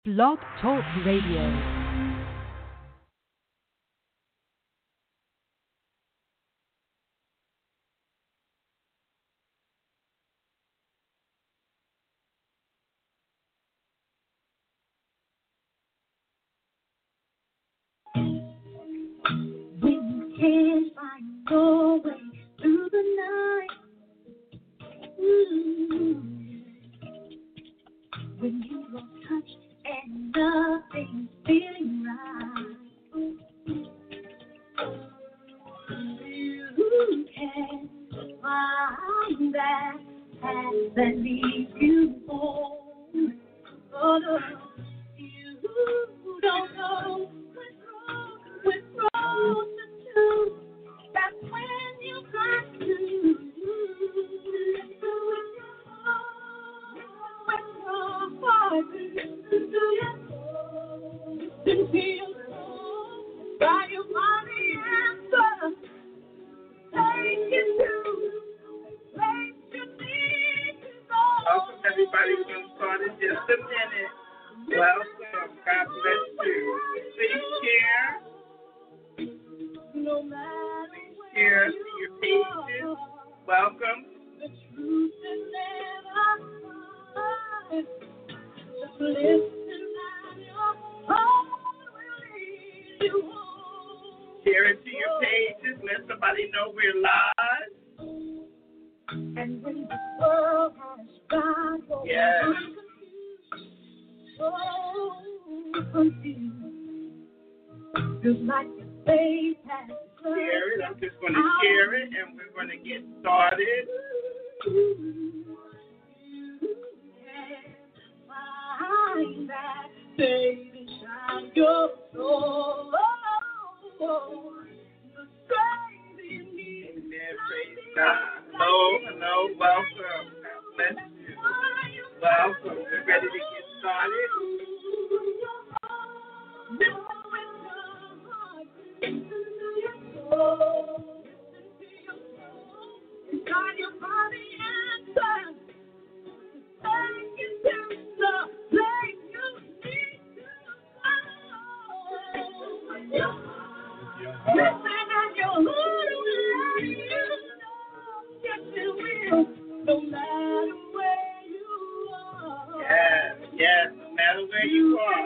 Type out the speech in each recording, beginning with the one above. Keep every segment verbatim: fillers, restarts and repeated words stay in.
Blog Talk Radio. Can't find your way through the night. Ooh. When you lost touch and nothing's feeling right. You can find that path that leads you home. Oh no, you don't know what's wrong, what's wrong. That's when you got to when your heart begins to do your soul, to feel by your body answer. Take you to place you need to go. Welcome, everybody. We're going to start in just a minute. Welcome. God bless you. Please share. No matter Share to your pages. Welcome. The truth is never hard. Just listen and your heart will lead you home. Share it to your pages. Let somebody know we're live. And when the world has got Yes. so confused, feels like your faith has Share it. I'm just going to share it, and we're going to get started. Find that baby, shine your soul. The strength you need. Amen. Praise God. Hello, hello. Welcome. God bless you. Welcome. We're ready to get started. Inside your body answer. Take you to the place you need to go. Listen and your heart will let you know. Yes, it will. No matter where you are. Yes, yes. No matter where you are.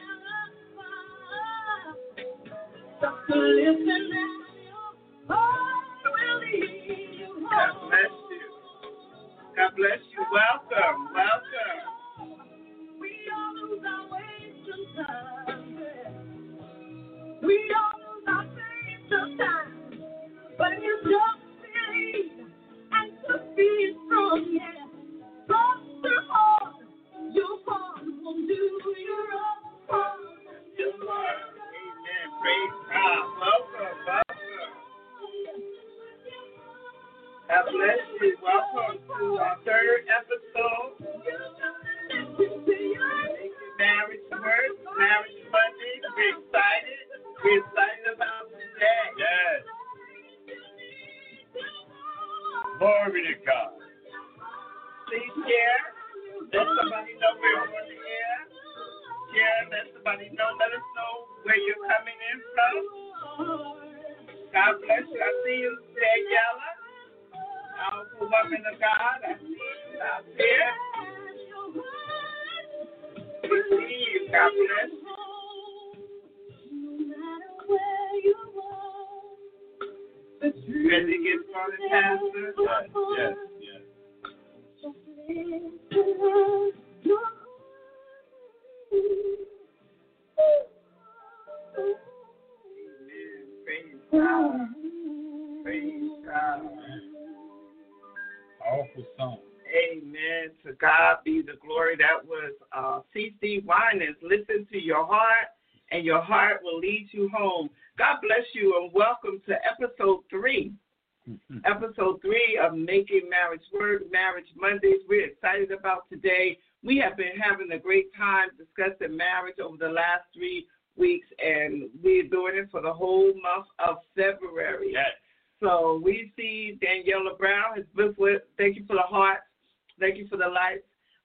Just to listen and your heart will lead you home. God bless you. God bless you. Welcome. Welcome. We all lose our way sometimes. We all lose our faith sometimes. But if you just believe and just be strong, yeah. Trust your heart. Your heart will do your own part. Your heart. Amen. Praise God. Welcome. Welcome. God bless you. Welcome to our third episode. Marriage Word, Marriage Monday. We're excited. We're excited about today. Yes. Glory to God. Please share. Let somebody know we're on the air. Share. Let somebody know. Let us know where you're coming in from. God bless you. I see you, Daniela. Powerful woman of God. I see you out there. We see you. God bless you. Ready to get started, Pastor? Yes, yes, Amen. Praise God. Praise God. powerful song. Amen. To God be the glory. That was uh, C C Winans. Listen to your heart, and your heart will lead you home. God bless you, and welcome to episode three. Episode three of Making Marriage Word, Marriage Mondays. We're excited about today. We have been having a great time discussing marriage over the last three weeks, and we're doing it for the whole month of February. Yes. So we see Daniela Brown has been with. Thank you for the heart. Thank you for the lights.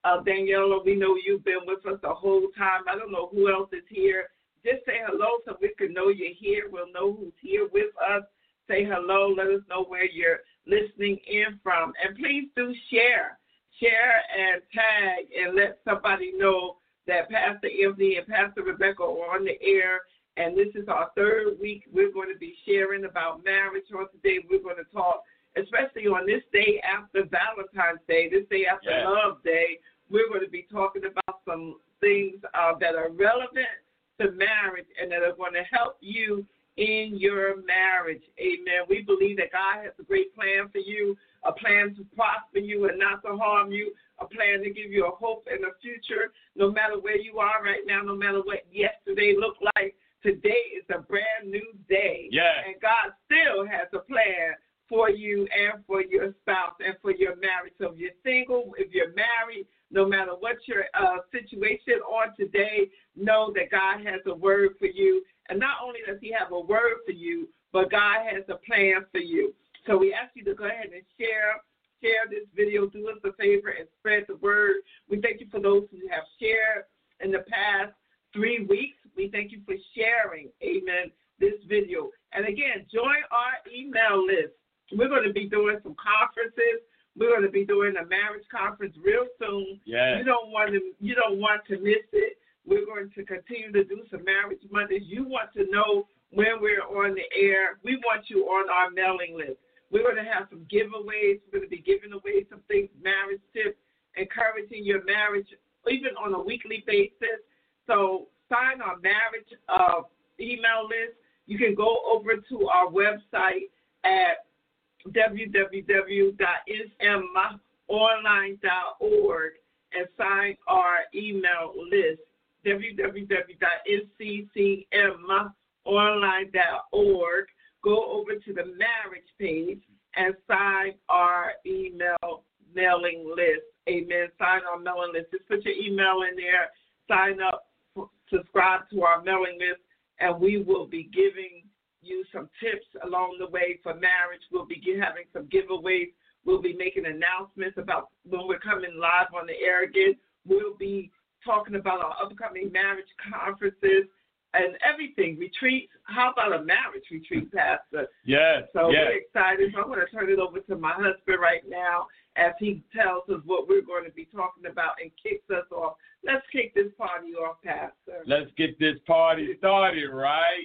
Uh, Daniela, we know you've been with us the whole time. I don't know who else is here. Just say hello so we can know you're here. We'll know who's here with us. Say hello. Let us know where you're listening in from. And please do share. Share and tag and let somebody know that Pastor Anthony and Pastor Rebecca are on the air. And this is our third week. We're going to be sharing about marriage on today. We're going to talk, especially on this day after Valentine's Day, this day after yes. Love Day. We're going to be talking about some things uh, that are relevant to marriage and that are going to help you in your marriage. Amen. We believe that God has a great plan for you, a plan to prosper you and not to harm you, a plan to give you a hope and a future, no matter where you are right now, no matter what yesterday looked like. Today is a brand new day. Yes. And God still has a plan for you and for your spouse and for your marriage. So if you're single, if you're married, no matter what your uh, situation on today, know that God has a word for you. And not only does he have a word for you, but God has a plan for you. So we ask you to go ahead and share share this video. Do us a favor and spread the word. We thank you for those who have shared in the past three weeks. We thank you for sharing, amen, this video. And again, join our email list. We're going to be doing some conferences. We're going to be doing a marriage conference real soon. Yes. You don't want to you don't want to miss it. We're going to continue to do some marriage Mondays. You want to know when we're on the air. We want you on our mailing list. We're going to have some giveaways. We're going to be giving away some things, marriage tips, encouraging your marriage, even on a weekly basis. So sign our marriage uh, email list. You can go over to our website at w w w dot n c m online dot org and sign our email list, w w w dot n c c m online dot org. Go over to the marriage page and sign our email mailing list. Amen. Sign our mailing list. Just put your email in there, sign up, subscribe to our mailing list, and we will be giving you some tips along the way for marriage. We'll be having some giveaways. We'll be making announcements about when we're coming live on the air again. We'll be talking about our upcoming marriage conferences and everything, retreats. How about a marriage retreat, Pastor? Yes. So yes. we're excited. So I'm going to turn it over to my husband right now as he tells us what we're going to be talking about and kicks us off. Let's kick this party off, Pastor. Let's get this party started, right?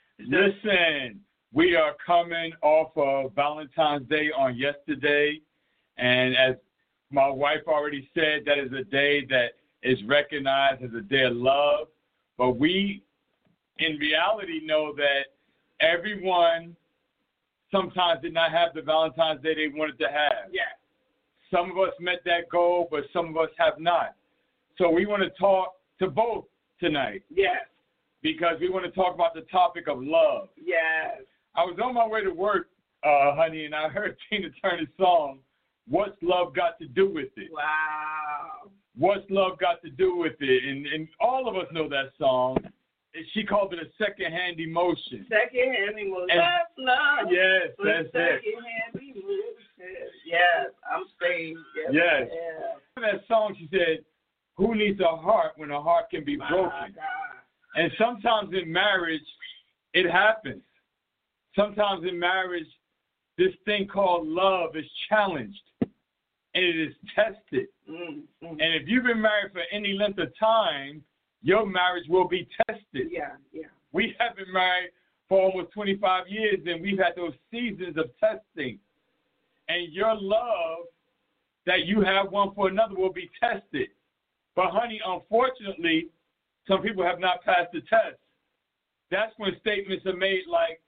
Listen, we are coming off of Valentine's Day on yesterday, and as my wife already said, that is a day that is recognized as a day of love. But we, in reality, know that everyone sometimes did not have the Valentine's Day they wanted to have. Yeah. Some of us met that goal, but some of us have not. So we want to talk to both tonight. Yes. Because we want to talk about the topic of love. Yes. I was on my way to work, uh, honey, and I heard Tina Turner's song, What's Love Got to Do with It? Wow. What's Love Got to Do with It? And, and all of us know that song. She called it a second-hand emotion. Second-hand emotion. And, that's love. Yes, that's it. Second-hand emotion. Yes, I'm saying yes. Yes. yes. In that song, she said, who needs a heart when a heart can be My broken? God. And sometimes in marriage, it happens. Sometimes in marriage, this thing called love is challenged and it is tested. Mm-hmm. And if you've been married for any length of time, your marriage will be tested. Yeah, yeah. We have been married for almost twenty-five years, and we've had those seasons of testing. And your love that you have one for another will be tested. But, honey, unfortunately, some people have not passed the test. That's when statements are made like,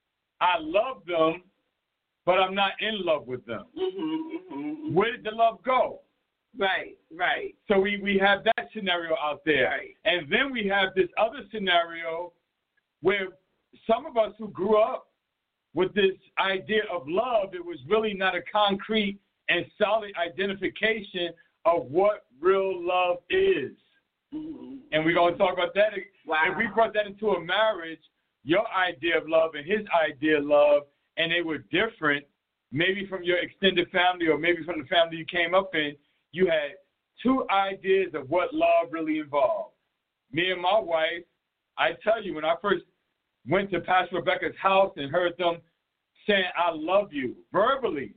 I love them, but I'm not in love with them. Mm-hmm, mm-hmm. Where did the love go? Right, right. So we, we have that scenario out there. Right. And then we have this other scenario where some of us who grew up with this idea of love, it was really not a concrete and solid identification of what real love is. Mm-hmm. And we're going to talk about that. Wow. If we brought that into a marriage, your idea of love and his idea of love, and they were different, maybe from your extended family or maybe from the family you came up in, you had two ideas of what love really involves. Me and my wife, I tell you, when I first went to Pastor Rebecca's house and heard them saying, I love you, verbally,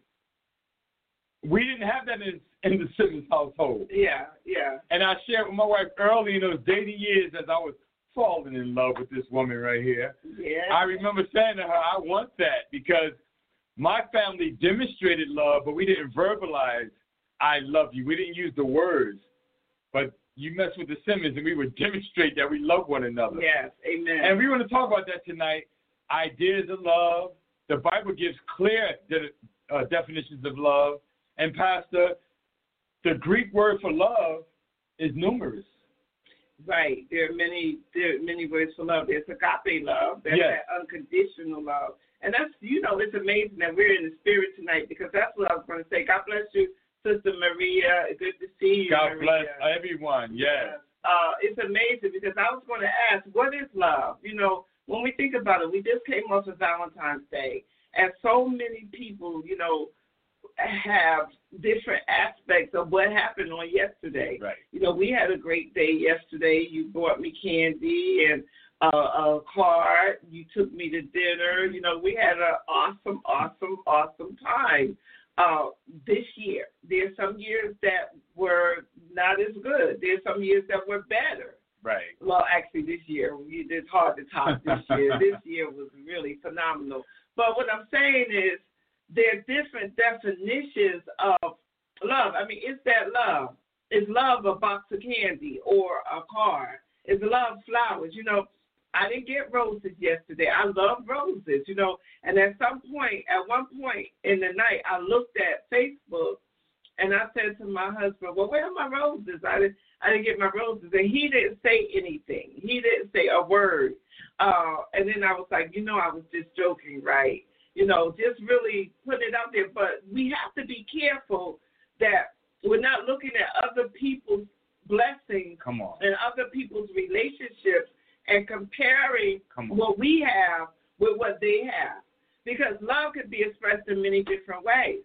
we didn't have that in, in the Simmons household. Yeah, yeah. And I shared with my wife early in those dating years as I was falling in love with this woman right here. Yeah. I remember saying to her, I want that, because my family demonstrated love, but we didn't verbalize, I love you. We didn't use the words. But you mess with the Simmons, and we would demonstrate that we love one another. Yes, amen. And we want to talk about that tonight, ideas of love. The Bible gives clear de- uh, definitions of love. And, Pastor, the Greek word for love is numerous. Right. There are many there are many words for love. There's agape love. There's yes. that unconditional love. And that's, you know, it's amazing that we're in the spirit tonight, because that's what I was going to say. God bless you, Sister Maria. Good to see you, God Maria. bless everyone. Yes. Uh, it's amazing, because I was going to ask, what is love? You know, when we think about it, we just came off of Valentine's Day, and so many people, you know, have different aspects of what happened on yesterday. Right. You know, we had a great day yesterday. You brought me candy and uh, a card. You took me to dinner. You know, we had an awesome, awesome, awesome time. Uh, this year, there's some years that were not as good. There's some years that were better. Right. Well, actually, this year, it's hard to top this year. This year was really phenomenal. But what I'm saying is, there are different definitions of love. I mean, is that love? Is love a box of candy or a card? Is love flowers? You know, I didn't get roses yesterday. I love roses, you know. And at some point, at one point in the night, I looked at Facebook, and I said to my husband, well, where are my roses? I didn't, I didn't get my roses. And he didn't say anything. He didn't say a word. Uh, and then I was like, you know, I was just joking, right? You know, just really put it out there. But we have to be careful that we're not looking at other people's blessings Come on. and other people's relationships and comparing Come on. what we have with what they have. Because love can be expressed in many different ways.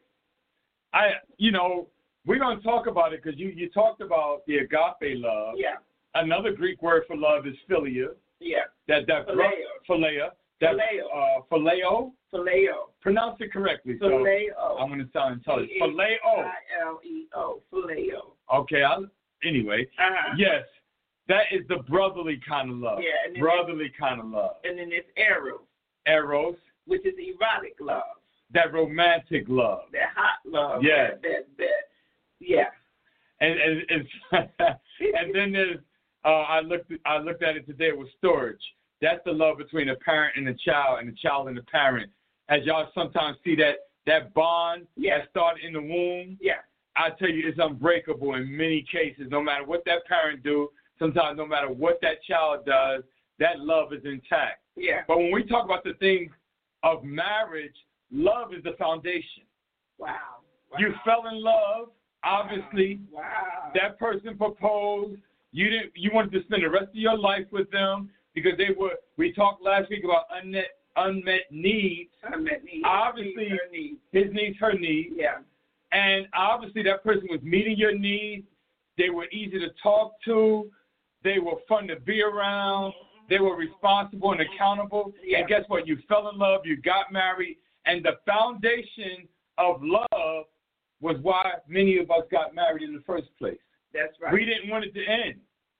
I, you know, we're going to talk about it because you, you talked about the agape love. Yeah. Another Greek word for love is philia. Yeah. That that Phileo. philia. That, Phileo. Uh, phileo. Phileo. Pronounce it correctly. Phileo. So I'm going to sound intelligent. P H Phileo. I L E O. Phileo. Okay. I'll, anyway. Uh-huh. Yes. That is the brotherly kind of love. Yeah, and then brotherly kind of love. And then there's eros, Eros. which is erotic love. That romantic love. That hot love. Yeah. That, that, that, yeah. And and and, and then there's uh, I looked I looked at it today with storage. That's the love between a parent and a child, and a child and a parent. As y'all sometimes see that that bond Yeah. that started in the womb. Yeah. I tell you, it's unbreakable in many cases. No matter what that parent do, sometimes no matter what that child does, that love is intact. Yeah. But when we talk about the things of marriage, love is the foundation. Wow. wow. You fell in love, obviously. Wow. That person proposed. You didn't. You wanted to spend the rest of your life with them because they were. We talked last week about unmet unmet needs. Unmet needs. Obviously, Her needs. his needs, her needs. Yeah. And obviously, that person was meeting your needs. They were easy to talk to. They were fun to be around. They were responsible and accountable. Yeah. And guess what? You fell in love. You got married. And the foundation of love was why many of us got married in the first place. That's right. We didn't want it to end.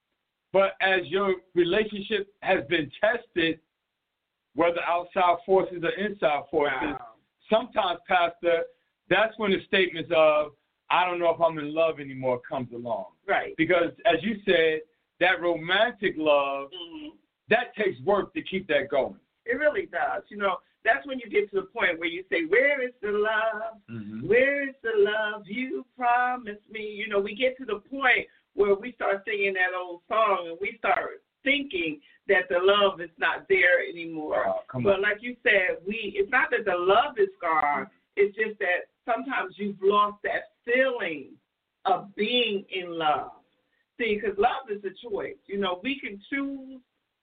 But as your relationship has been tested, whether outside forces or inside forces, Wow. sometimes, Pastor, that's when the statements of, I don't know if I'm in love anymore comes along. Right. Because, as you said, that romantic love, Mm-hmm. that takes work to keep that going. It really does. You know, that's when you get to the point where you say, where is the love? Mm-hmm. Where is the love you promised me? You know, we get to the point where we start singing that old song and we start thinking that the love is not there anymore. Oh, come but on. like you said, we it's not that the love is gone. It's just that sometimes you've lost that feeling of being in love. See, because love is a choice. You know, we can choose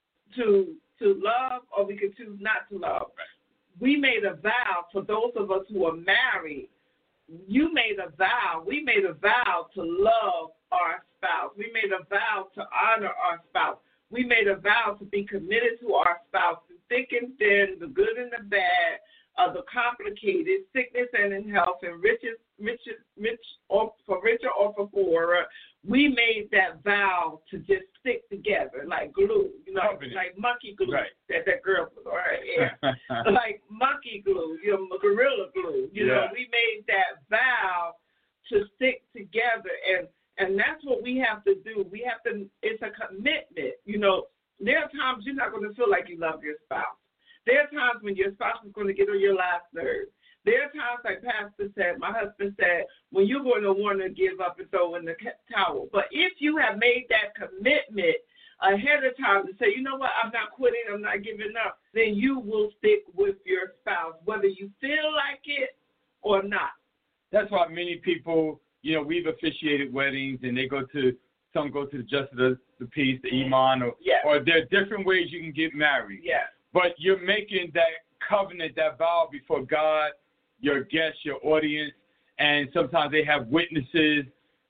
to to love or we can choose not to love. We made a vow for those of us who are married. You made a vow. We made a vow to love our spouse. We made a vow to honor our spouse. We made a vow to be committed to our spouse, through thick and thin, the good and the bad, uh, the complicated, sickness and in health, and riches, riches, rich or for richer or for poorer. We made that vow to just stick together like glue, you know, Covenant. like monkey glue Right. that that girl put on her hair, like monkey glue, you know, gorilla glue. You Yeah. know, we made that vow to stick together, and and that's what we have to do. We have to. It's a commitment. You know, there are times you're not going to feel like you love your spouse. There are times when your spouse is going to get on your last nerve. There are times, like Pastor said, my husband said, when you're going to want to give up and throw in the towel. But if you have made that commitment ahead of time to say, you know what, I'm not quitting, I'm not giving up, then you will stick with your spouse, whether you feel like it or not. That's why many people, you know, we've officiated weddings, and they go to, some go to the Justice of the Peace, the Imam, or, Yes. or there are different ways you can get married. Yes. But you're making that covenant, that vow before God, your guests, your audience, and sometimes they have witnesses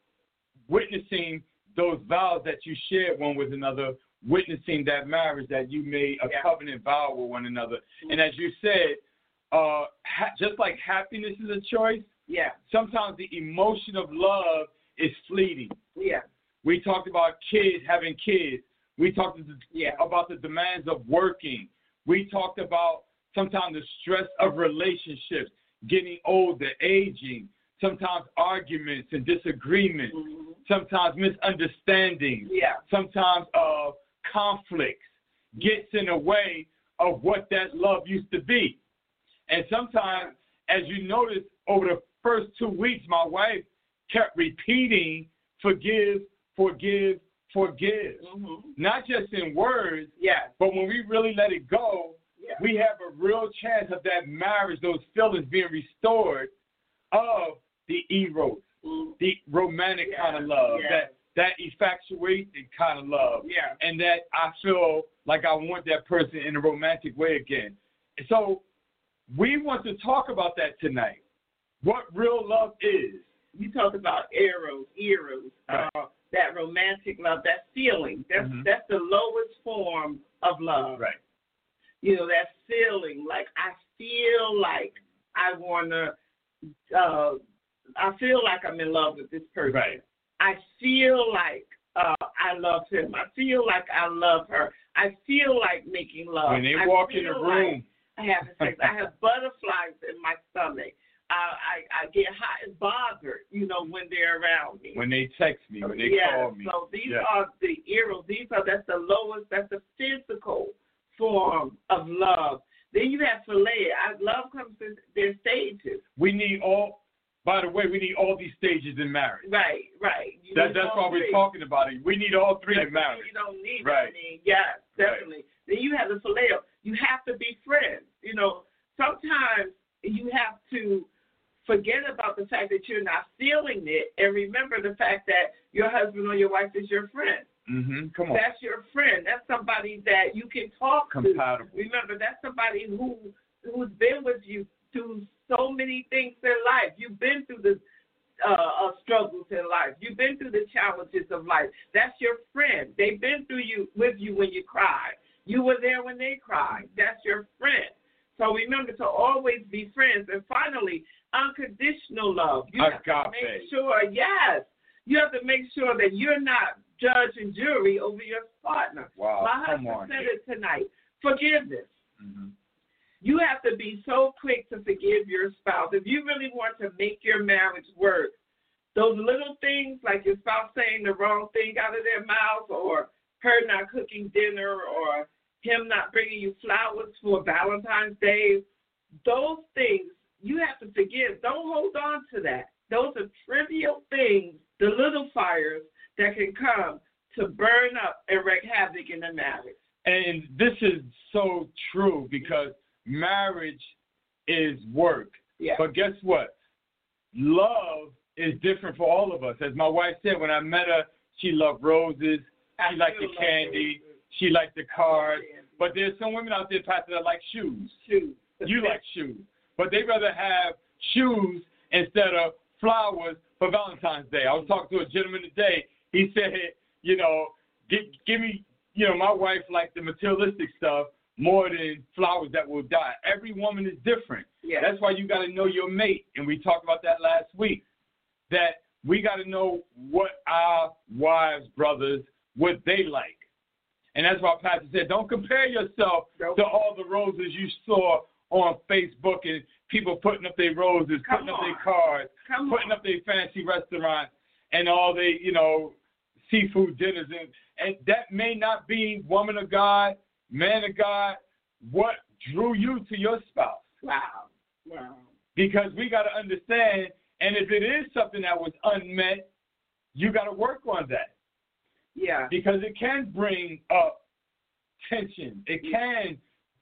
witnessing those vows that you shared one with another, witnessing that marriage that you made a Yeah. covenant vow with one another. And as you said, uh, ha- just like happiness is a choice, Yeah. sometimes the emotion of love is fleeting. Yeah. We talked about kids having kids. We talked Yeah. about the demands of working. We talked about sometimes the stress of relationships, getting older, aging, sometimes arguments and disagreements, Mm-hmm. sometimes misunderstandings, Yeah. sometimes uh, conflicts gets in the way of what that love used to be. And sometimes, as you notice, over the first two weeks, my wife kept repeating, forgive, forgive, forgive. Mm-hmm. Not just in words, Yeah. but when we really let it go, Yeah. we have a real chance of that marriage, those feelings being restored of the eros, Mm-hmm. the romantic Yeah. kind of love, Yeah. that that infatuated kind of love, Yeah. and that I feel like I want that person in a romantic way again. So we want to talk about that tonight, what real love is. You talked about eros, eros, Right. uh, that romantic love, that feeling. That's Mhm. that's the lowest form of love. Right. You know, that feeling like I feel like I wanna. Uh, I feel like I'm in love with this person. Right. I feel like uh, I love him. I feel like I love her. I feel like making love. When they I walk in the feel room, like I have sex. I have butterflies in my stomach. I, I I get hot and bothered, you know, when they're around me. when they text me, when they yes, call me. so these Yeah. are the eros. These are that's the lowest. That's the physical form of love. Then you have philia. I, love comes in their stages. We need all, by the way, we need all these stages in marriage. Right, right. You That, need that's all why we're three. talking about it. We need all three in You marriage. don't need Right. I mean, yes, definitely. Then you have the phileo. You have to be friends. You know, sometimes you have to forget about the fact that you're not feeling it and remember the fact that your husband or your wife is your friend. Mm-hmm. Come on. That's your friend. That's somebody that you can talk Compatible. to. Remember, that's somebody who who's been with you through so many things in life. You've been through the uh, uh, struggles in life. You've been through the challenges of life. That's your friend. They've been through you with you when you cried. You were there when they cried. That's your friend. So remember to always be friends. And finally, unconditional love. You have to Agape. make sure, yes, you have to make sure that you're not judge and jury over your partner. Wow, My come husband on. said it tonight. Forgiveness. Mm-hmm. You have to be so quick to forgive your spouse. If you really want to make your marriage work, those little things like your spouse saying the wrong thing out of their mouth or her not cooking dinner or him not bringing you flowers for Valentine's Day, those things you have to forgive. Don't hold on to that. Those are trivial things, the little fires that can come to burn up and wreak havoc in the marriage. And this is so true because marriage is work. Yeah. But guess what? Love is different for all of us. As my wife said, when I met her, she loved roses. I She liked the still love candy. roses. She liked the cards. Yeah. But there's some women out there, Pastor, that like shoes. Shoes. You like shoes. But they rather have shoes instead of flowers for Valentine's Day. I was talking to a gentleman today. He said, you know, give, give me, you know, my wife likes the materialistic stuff more than flowers that will die. Every woman is different. Yeah. That's why you got to know your mate. And we talked about that last week, that we got to know what our wives, brothers, what they like. And that's why Pastor said, don't compare yourself Nope. to all the roses you saw on Facebook and people putting up their roses, Come putting up on. their cars, Come putting on. up their fancy restaurants and all the, you know, seafood dinners. And, and that may not be, woman of God, man of God, what drew you to your spouse. Wow. Wow. Because we got to understand, and if it is something that was unmet, you got to work on that. Yeah. Because it can bring up tension. It can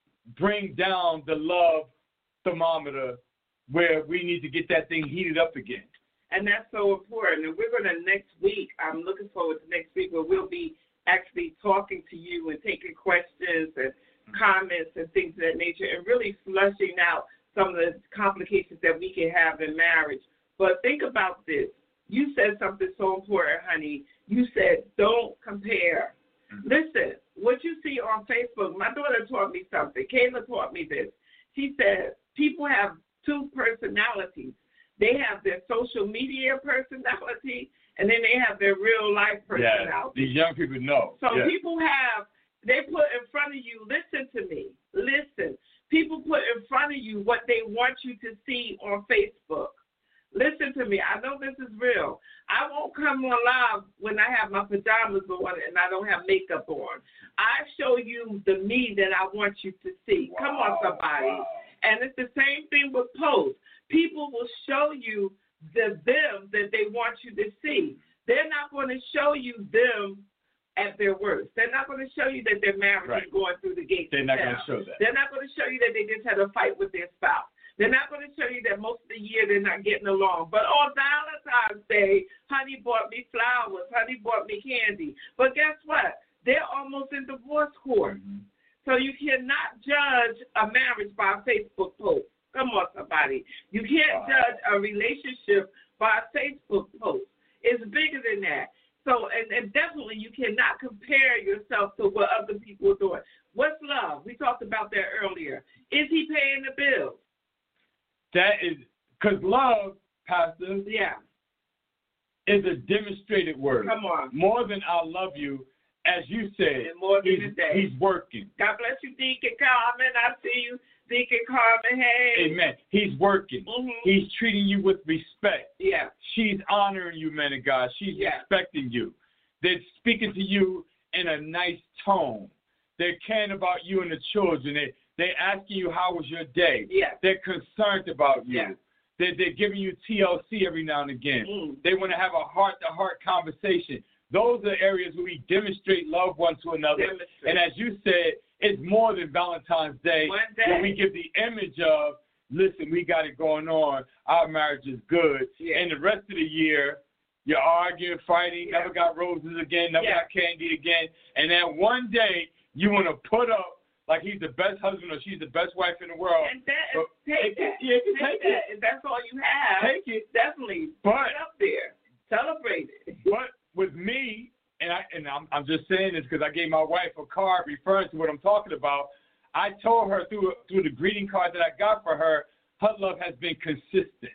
bring down the love thermometer where we need to get that thing heated up again. And that's so important. And we're going to next week, I'm looking forward to next week where we'll be actually talking to you and taking questions and comments and things of that nature and really flushing out some of the complications that we can have in marriage. But think about this. You said something so important, honey. You said, don't compare. Mm-hmm. Listen, what you see on Facebook, my daughter taught me something. Kayla taught me this. She said, people have two personalities. They have their social media personality, and then they have their real life personality. Yeah, these young people know. So yeah. people have, they put in front of you, listen to me, listen. People put in front of you what they want you to see on Facebook. Listen to me. I know this is real. I won't come on live when I have my pajamas on and I don't have makeup on. I show you the me that I want you to see. Wow, come on, somebody. Wow. And it's the same thing with posts. People will show you the them that they want you to see. They're not going to show you them at their worst. They're not going to show you that their marriage right. is going through the gates. They're not going to show that. They're not going to show you that they just had a fight with their spouse. They're not going to show you that most of the year they're not getting along. But on Valentine's Day, honey bought me flowers. Honey bought me candy. But guess what? They're almost in divorce court. Mm-hmm. So you cannot judge a marriage by a Facebook post. Come on, somebody. You can't wow. judge a relationship by a Facebook post. It's bigger than that. So, and, and definitely you cannot compare yourself to what other people are doing. What's love? We talked about that earlier. Is he paying the bills? That is, because love, Pastor, yeah, is a demonstrated word. Come on. More than I love you, as you said, and more than he's, a day. he's working. God bless you, Deacon Carmen. I see you, Deacon Carmen. Hey. Amen. He's working. Mm-hmm. He's treating you with respect. Yeah. She's honoring you, man of God. She's yeah. respecting you. They're speaking to you in a nice tone. They're caring about you and the children. They, they're asking you, how was your day? Yeah. They're concerned about you. Yeah. They're, they're giving you T L C every now and again. Mm. They want to have a heart-to-heart conversation. Those are areas where we demonstrate love one to another. Demonstrate. And as you said, it's more than Valentine's Day, One day. when we give the image of, listen, we got it going on. Our marriage is good. Yeah. And the rest of the year, you're arguing, fighting, yeah. never got roses again, never yeah. got candy again. And then one day, you want to put up like he's the best husband or she's the best wife in the world. And that, but take it, that. Yeah, take, take that. it. If that's all you have, take it. Definitely but, put it up there. Celebrate it. But with me, and, I, and I'm, I'm just saying this because I gave my wife a card referring to what I'm talking about. I told her through through the greeting card that I got for her, her love has been consistent.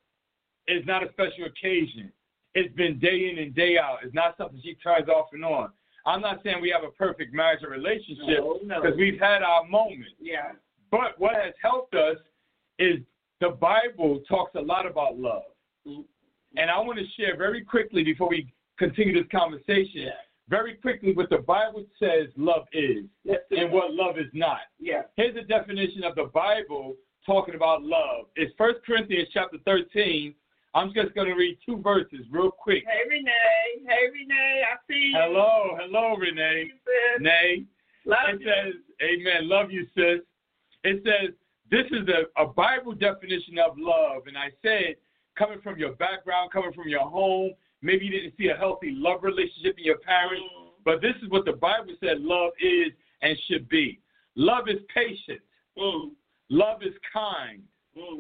It's not a special occasion. It's been day in and day out. It's not something she turns off and on. I'm not saying we have a perfect marriage or relationship because no, no. we've had our moments. Yeah. But what has helped us is the Bible talks a lot about love. Mm-hmm. And I want to share very quickly before we continue this conversation, yeah. very quickly what the Bible says love is and what love is not. Yeah. Here's the definition of the Bible talking about love. It's First Corinthians chapter thirteen. I'm just going to read two verses real quick. Hey, Renee. Hey, Renee. I see you. Hello. Hello, Renee. Renee. Love it you. says, amen. Love you, sis. It says, this is a, a Bible definition of love. And I said, coming from your background, coming from your home, maybe you didn't see a healthy love relationship in your parents, mm. but this is what the Bible said love is and should be. Love is patient. Mm. Love is kind. Mm.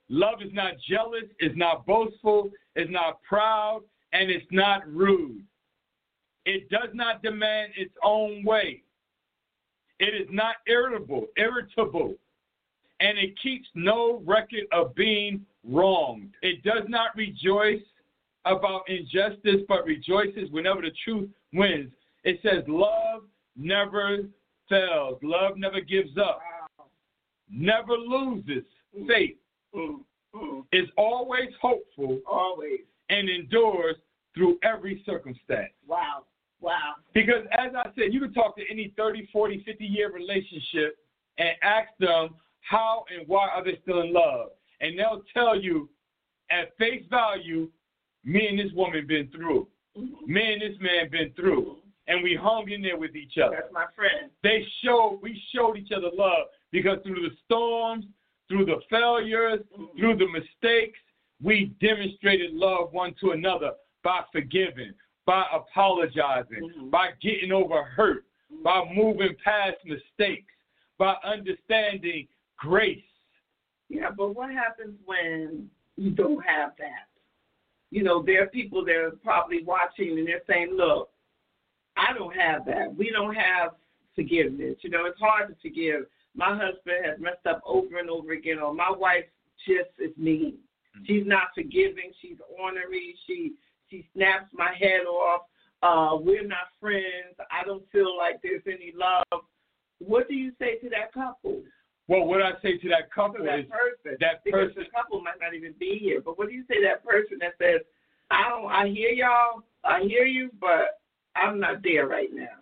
Love is not jealous, it's not boastful, it's not proud, and it's not rude. It does not demand its own way. It is not irritable, irritable, and it keeps no record of being wronged. It does not rejoice about injustice, but rejoices whenever the truth wins. It says love never fails. Love never gives up, never loses faith. Mm, mm. Is always hopeful, Always. and endures through every circumstance. Wow. Wow. Because as I said, you can talk to any thirty, forty, fifty-year relationship and ask them how and why are they still in love. And they'll tell you at face value, me and this woman been through. Mm-hmm. Me and this man been through. Mm-hmm. And we hung in there with each other. That's my friend. They showed, we showed each other love because through the storms, through the failures, Mm-hmm. through the mistakes, we demonstrated love one to another by forgiving, by apologizing, Mm-hmm. by getting over hurt, Mm-hmm. by moving past mistakes, by understanding grace. Yeah, but what happens when you don't have that? You know, there are people that are probably watching and they're saying, look, I don't have that. We don't have forgiveness. You know, it's hard to forgive. My husband has messed up over and over again, or my wife just is mean. Mm-hmm. She's not forgiving. She's ornery. She she snaps my head off. Uh, we're not friends. I don't feel like there's any love. What do you say to that couple? Well, what I say to that couple to that is person, that because person, the couple might not even be here. But what do you say to that person that says, I don't, I hear y'all, I hear you, but I'm not there right now?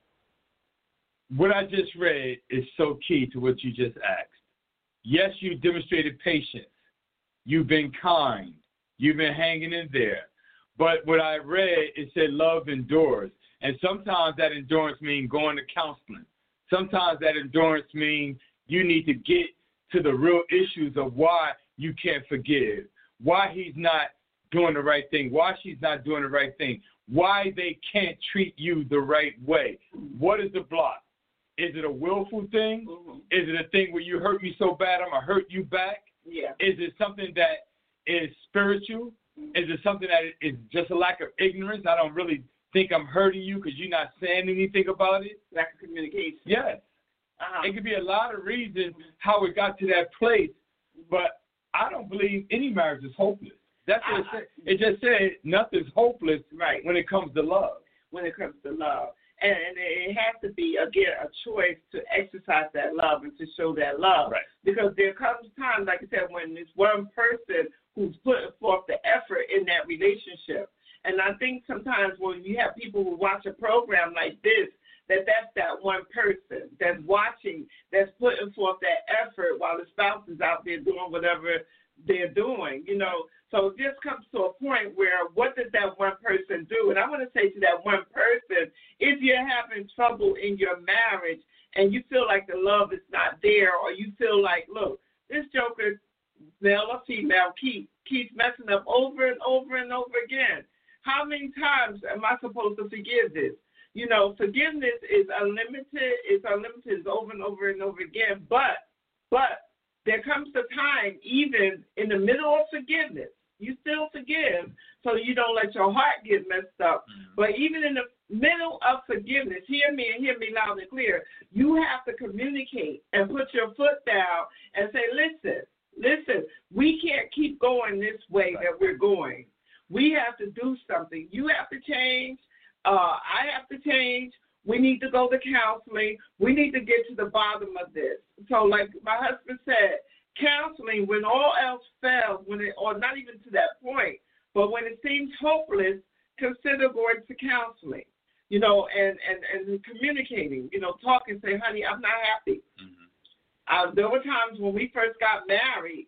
What I just read is so key to what you just asked. Yes, you demonstrated patience. You've been kind. You've been hanging in there. But what I read, it said love endures. And sometimes that endurance means going to counseling. Sometimes that endurance means you need to get to the real issues of why you can't forgive, why he's not doing the right thing, why she's not doing the right thing, why they can't treat you the right way. What is the block? Is it a willful thing? Mm-hmm. Is it a thing where you hurt me so bad I'm going to hurt you back? Yeah. Is it something that is spiritual? Mm-hmm. Is it something that is just a lack of ignorance? I don't really think I'm hurting you because you're not saying anything about it? Lack of communication. Yes. Uh-huh. It could be a lot of reasons how it got to that place, but I don't believe any marriage is hopeless. That's what it said. It just said nothing's hopeless right. when it comes to love. When it comes to love. And, and it has to be, again, a choice to exercise that love and to show that love. Right. Because there comes times, like I said, when it's one person who's putting forth the effort in that relationship. And I think sometimes when you have people who watch a program like this, that that's that one person that's watching, that's putting forth that effort while the spouse is out there doing whatever they're doing, you know. So this comes to a point where what does that one person do? And I want to say to that one person, if you're having trouble in your marriage and you feel like the love is not there, or you feel like, look, this joker, male or female, keep, keeps messing up over and over and over again. How many times am I supposed to forgive this? You know, forgiveness is unlimited. It's unlimited. It's over and over and over again. But, but there comes a time, even in the middle of forgiveness, you still forgive so you don't let your heart get messed up. Mm-hmm. But even in the middle of forgiveness, hear me and hear me loud and clear, you have to communicate and put your foot down and say, listen, listen, we can't keep going this way that we're going. We have to do something. You have to change. Uh, I have to change. We need to go to counseling. We need to get to the bottom of this. So like my husband said, counseling, when all else fails, when it, or not even to that point, but when it seems hopeless, consider going to counseling, you know, and, and, and communicating, you know, talking, say, honey, I'm not happy. Mm-hmm. Uh, there were times when we first got married,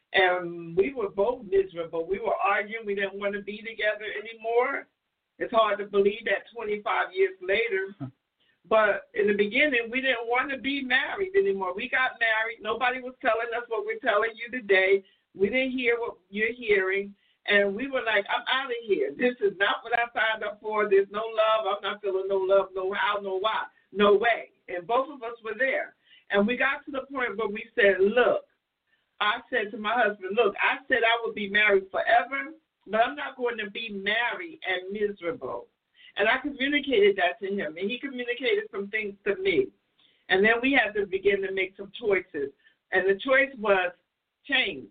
and we were both miserable. We were arguing. We didn't want to be together anymore. It's hard to believe that twenty-five years later. But in the beginning, we didn't want to be married anymore. We got married. Nobody was telling us what we're telling you today. We didn't hear what you're hearing. And we were like, I'm out of here. This is not what I signed up for. There's no love. I'm not feeling no love, no how, no why, no way. And both of us were there. And we got to the point where we said, look, I said to my husband, look, I said I would be married forever, but I'm not going to be married and miserable. And I communicated that to him, and he communicated some things to me. And then we had to begin to make some choices. And the choice was change.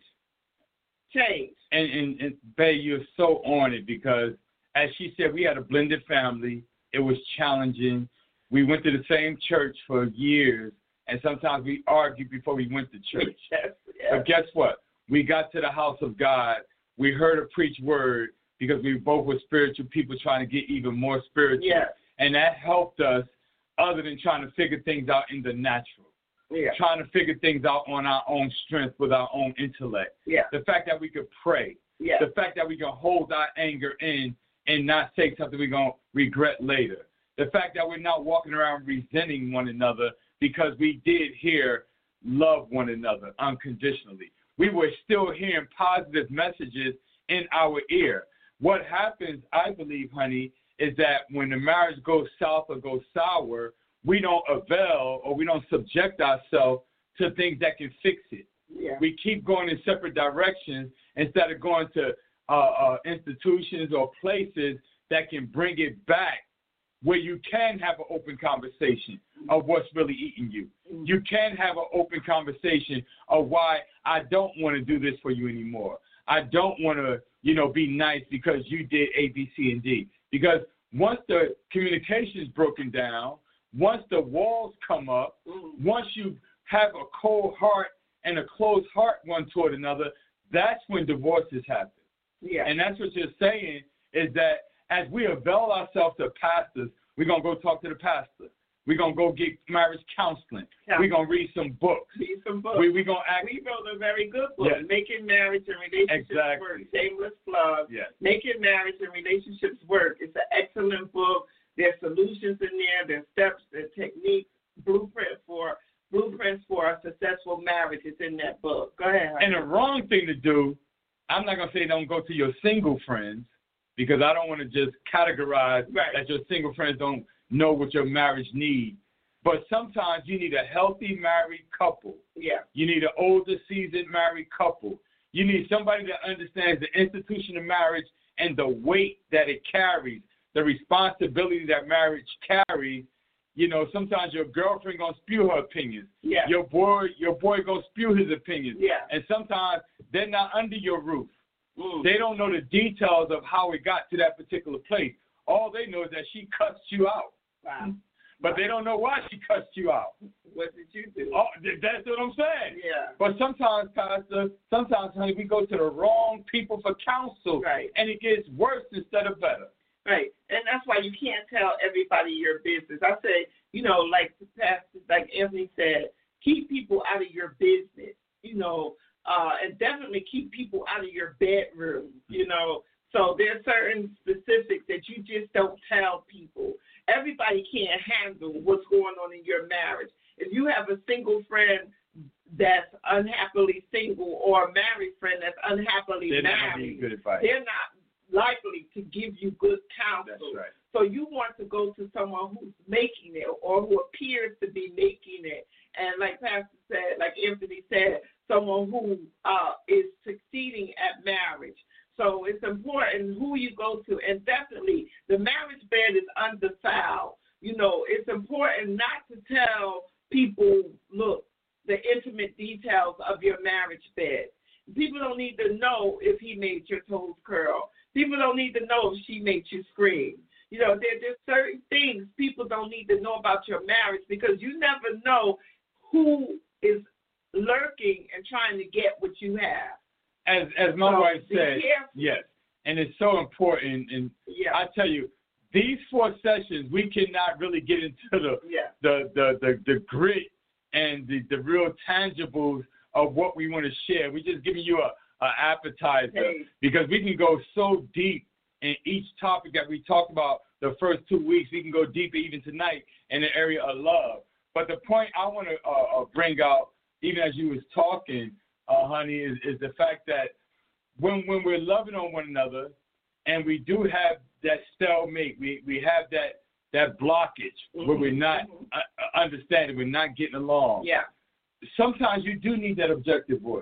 Change. And, and, and Bay, you're so on it because, as she said, we had a blended family. It was challenging. We went to the same church for years, and sometimes we argued before we went to church. Yes, yes. But guess what? We got to the house of God. We heard a preached word because we both were spiritual people trying to get even more spiritual. Yes. And that helped us other than trying to figure things out in the natural. Yeah. Trying to figure things out on our own strength with our own intellect. Yeah. The fact that we could pray. Yeah. The fact that we can hold our anger in and not say something we're going to regret later. The fact that we're not walking around resenting one another because we did hear love one another unconditionally. We were still hearing positive messages in our ear. What happens, I believe, honey, is that when the marriage goes south or goes sour, we don't avail or we don't subject ourselves to things that can fix it. Yeah. We keep going in separate directions instead of going to uh, uh, institutions or places that can bring it back where you can have an open conversation of what's really eating you. You can have an open conversation of why I don't want to do this for you anymore. I don't want to, you know, be nice because you did A, B, C, and D. Because once the communication is broken down, once the walls come up, mm-hmm. once you have a cold heart and a closed heart one toward another, that's when divorces happen. Yeah. And that's what you're saying is that as we avail ourselves to pastors, we're going to go talk to the pastor. We're going to go get marriage counseling. Yeah. We're going to read some books. Read some books. We, we're going to act. We wrote a very good book, Yes. Making Marriage and Relationships Exactly. Work, Shameless Plug. Yes. Making Marriage and Relationships Work. It's an excellent book. There's solutions in there. There's steps, there's techniques, blueprint for blueprints for a successful marriage is in that book. Go ahead. And the wrong thing to do, I'm not going to say don't go to your single friends because I don't want to just categorize right. that your single friends don't know what your marriage needs. But sometimes you need a healthy married couple. Yeah. You need an older, seasoned married couple. You need somebody that understands the institution of marriage and the weight that it carries, the responsibility that marriage carries. You know, sometimes your girlfriend gonna spew her opinions. Yeah. Your boy, your boy gonna spew his opinions. Yeah. And sometimes they're not under your roof. Mm. They don't know the details of how it got to that particular place. All they know is that she cussed you out. Wow. But they don't know why she cussed you out. What did you do? Oh, that's what I'm saying. Yeah. But sometimes, Pastor, sometimes, honey, we go to the wrong people for counsel. Right. And it gets worse instead of better. Right, and that's why you can't tell everybody your business. I say, you know, like Pastor, like Anthony said, keep people out of your business, you know, uh, and definitely keep people out of your bedroom, you know. So there's certain specifics that you just don't tell people. Everybody can't handle what's going on in your marriage. If you have a single friend that's unhappily single or a married friend that's unhappily they're married, not gonna be good advice. they're not likely to give you good counsel. That's right. So you want to go to someone who's making it or who appears to be making it. And like Pastor said, like Anthony said, someone who uh, is succeeding at marriage. So it's important who you go to. And definitely the marriage bed is undefiled. You know, it's important not to tell people, look, the intimate details of your marriage bed. People don't need to know if he made your toes curl. People don't need to know if she made you scream. You know, there, there's certain things people don't need to know about your marriage because you never know who is lurking and trying to get what you have. As as my So wife be said, careful. yes, and it's so important. And Yeah. I tell you, these four sessions, we cannot really get into the Yeah. the, the, the, the grit and the, the real tangibles of what we want to share. We're just giving you a, a appetizer Hey. because we can go so deep in each topic that we talked about the first two weeks. We can go deeper even tonight in the area of love. But the point I want to uh, bring out, even as you was talking, uh, honey, is, is the fact that when when we're loving on one another and we do have that stalemate, we, we have that that blockage Mm-hmm. where we're not Mm-hmm. uh, understanding, we're not getting along. Yeah. Sometimes you do need that objective voice.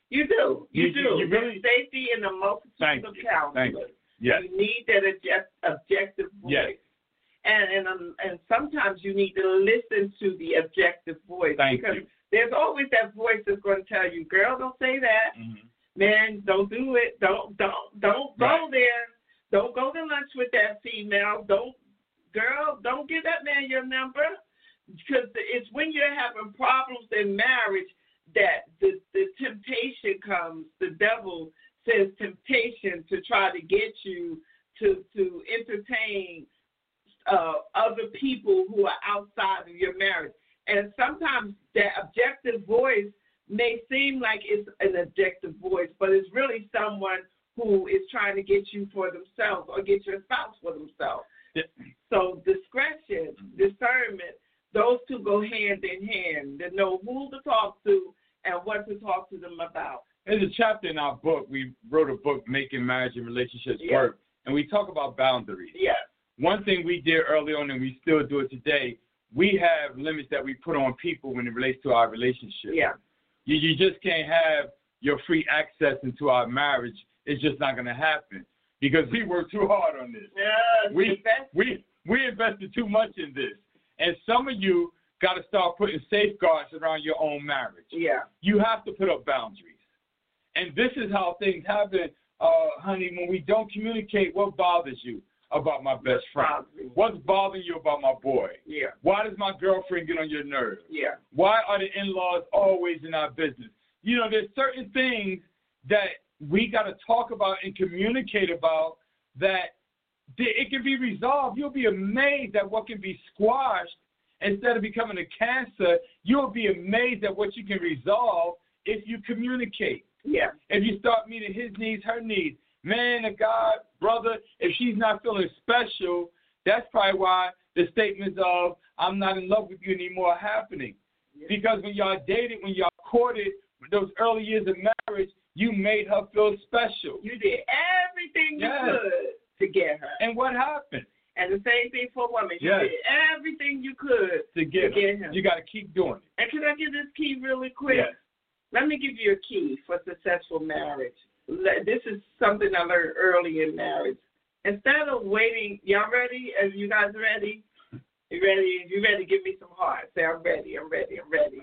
You do. You, You- do. you really- There's safety in the multitude Thank of you. counselors. Thank you. Yes. You need that object, objective voice. Yes. And and um, and sometimes you need to listen to the objective voice. Thank because you. there's always that voice that's going to tell you, girl, don't say that. Mm-hmm. Man, don't do it. Don't don't don't go Right. there. Don't go to lunch with that female. Don't, girl, don't give that man your number. Because it's when you're having problems in marriage that the, the temptation comes. The devil says temptation to try to get you to to entertain uh, other people who are outside of your marriage. And sometimes that objective voice may seem like it's an objective voice, but it's really someone who is trying to get you for themselves or get your spouse for themselves. Yeah. So discretion, discernment, those two go hand in hand to know who to talk to and what to talk to them about. There's a chapter in our book. We wrote a book, Making Marriage and Relationships Yeah. Work, and we talk about boundaries. Yes. One thing we did early on, and we still do it today, we have limits that we put on people when it relates to our relationship. Yeah. You, you just can't have your free access into our marriage. It's just not going to happen because we worked too hard on this. Yeah, We, we, we invested too much in this. And some of you got to start putting safeguards around your own marriage. Yeah. You have to put up boundaries. And this is how things happen, uh, honey, when we don't communicate what bothers you about my best friend. Boundaries. What's bothering you about my boy? Yeah. Why does my girlfriend get on your nerves? Yeah. Why are the in-laws always in our business? You know, there's certain things that we got to talk about and communicate about that it can be resolved. You'll be amazed at what can be squashed instead of becoming a cancer. You'll be amazed at what you can resolve if you communicate. Yeah. If you start meeting his needs, her needs. Man of God, brother, if she's not feeling special, that's probably why the statements of I'm not in love with you anymore are happening. Yeah. Because when y'all dated, when y'all courted, those early years of marriage, you made her feel special. You did everything you Yes. could to get her. And what happened? And the same thing for a woman. You Yes. did everything you could To get, to get her. him. You got to keep doing it. And can I give this key really quick? Yes. Let me give you a key for successful marriage. Le- This is something I learned early in marriage. Instead of waiting, y'all ready? Are you guys ready? You ready? If you ready, give me some heart. Say, I'm ready, I'm ready, I'm ready.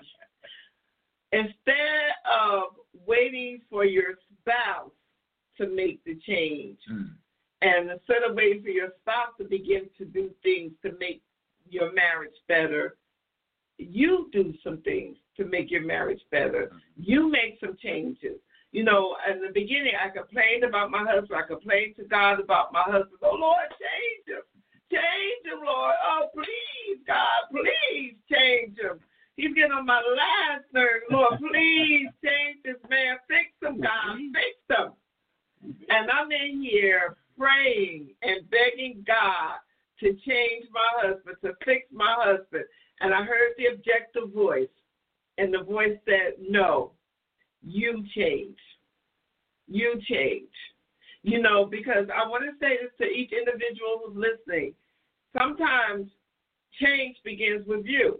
Instead of waiting for your spouse to make the change, Mm. and instead of waiting for your spouse to begin to do things to make your marriage better, you do some things to make your marriage better. You make some changes. You know, in the beginning, I complained about my husband. I complained to God about my husband. Oh, Lord, change him. Change him, Lord. Oh, please, God, please change him. He's getting on my last nerve. Lord, please change this man. Fix him, God. Fix him. And I'm in here praying and begging God to change my husband, to fix my husband. And I heard the objective voice, and the voice said, no, you change. You change. You know, because I want to say this to each individual who's listening. Sometimes change begins with you.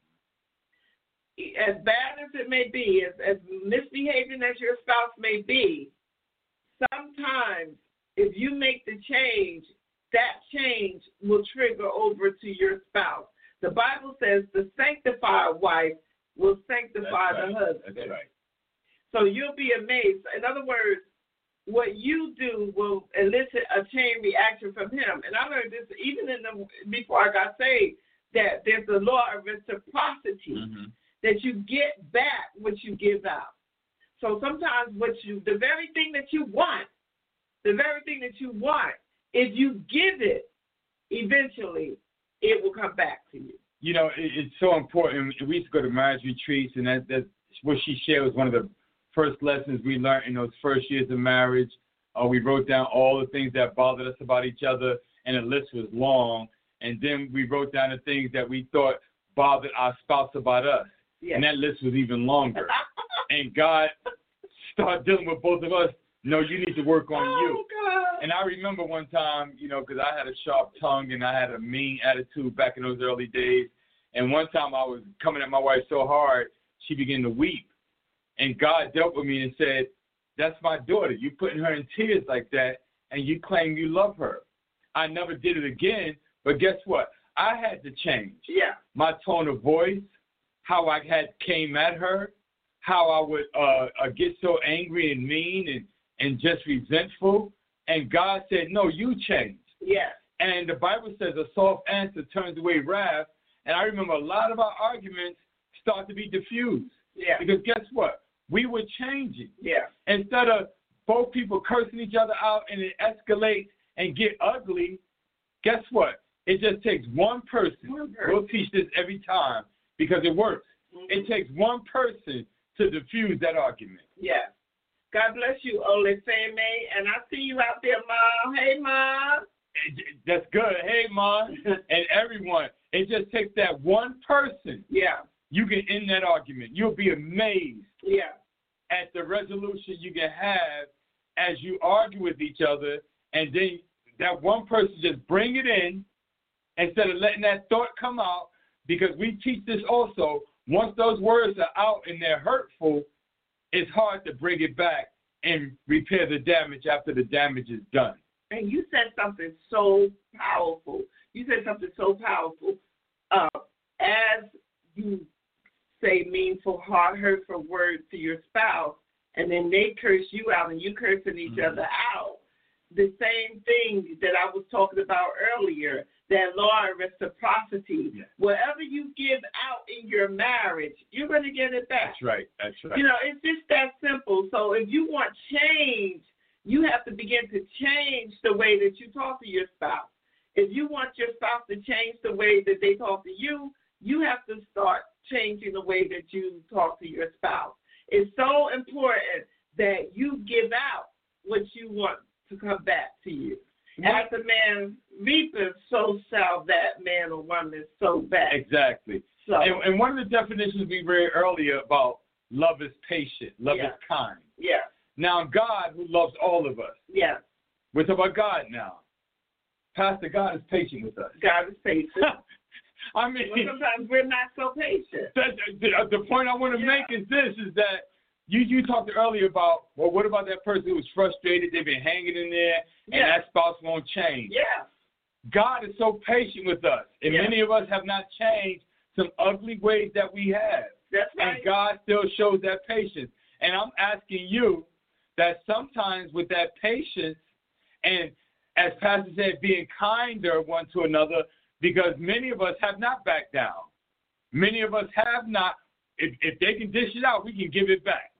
As bad as it may be, as, as misbehaving as your spouse may be, sometimes if you make the change, that change will trigger over to your spouse. The Bible says the sanctified wife will sanctify That's the right. husband. That's right. So you'll be amazed. In other words, what you do will elicit a chain reaction from him. And I learned this even in the before I got saved, that there's a law of reciprocity, Mm-hmm. that you get back what you give out. So sometimes what you, the very thing that you want, the very thing that you want, if you give it, eventually it will come back to you. You know, it, it's so important. We used to go to marriage retreats, and that, that's what she shared was one of the first lessons we learned in those first years of marriage. Uh, we wrote down all the things that bothered us about each other, and the list was long. And then we wrote down the things that we thought bothered our spouse about us. Yes. And that list was even longer. And God started dealing with both of us. No, you need to work on oh, you. God. And I remember one time, you know, because I had a sharp tongue and I had a mean attitude back in those early days. And one time I was coming at my wife so hard, she began to weep. And God dealt with me and said, that's my daughter. You putting her in tears like that, and you claim you love her. I never did it again, but guess what? I had to change. Yeah. My tone of voice, how I had came at her, how I would uh, uh, get so angry and mean and, and just resentful. And God said, no, you change. Yeah. And the Bible says a soft answer turns away wrath. And I remember a lot of our arguments start to be diffused. Yeah. Because guess what? We were changing. Yeah. Instead of both people cursing each other out and it escalates and get ugly, guess what? It just takes one person. One person. We'll teach this every time because it works. Mm-hmm. It takes one person to diffuse that argument. Yeah. God bless you, Ole Fame. And I see you out there, Mom. Hey, Mom. That's good. Hey, Mom, and everyone. It just takes that one person. Yeah. You can end that argument. You'll be amazed yeah. at the resolution you can have as you argue with each other, and then that one person just bring it in instead of letting that thought come out, because we teach this also. Once those words are out and they're hurtful, it's hard to bring it back and repair the damage after the damage is done. And you said something so powerful. You said something so powerful. Uh, as you say meaningful, hard, hurtful words to your spouse, and then they curse you out and you cursing each mm-hmm. other out, the same thing that I was talking about earlier, that law of reciprocity. Yeah. Whatever you give out in your marriage, you're going to get it back. That's right. That's right. You know, it's just that simple. So if you want change, you have to begin to change the way that you talk to your spouse. If you want your spouse to change the way that they talk to you, you have to start changing the way that you talk to your spouse. It's so important that you give out what you want to come back to you. As a man reapeth, so shall that man or woman sow back. Exactly. So, and, and one of the definitions we read earlier about love is patient, love yeah. is kind. Yeah. Now, God, who loves all of us. Yeah. We're talking about God now. Pastor, God is patient with us. God is patient. I mean, well, sometimes we're not so patient. That, the, the point I want to yeah. make is this, is that you, you talked earlier about, well, what about that person who was frustrated, they've been hanging in there, and yeah. that spouse won't change? Yeah. God is so patient with us, and yeah. many of us have not changed some ugly ways that we have. That's right. And God still shows that patience. And I'm asking you that sometimes with that patience, and as Pastor said, being kinder one to another, because many of us have not backed down. Many of us have not. If, if they can dish it out, we can give it back.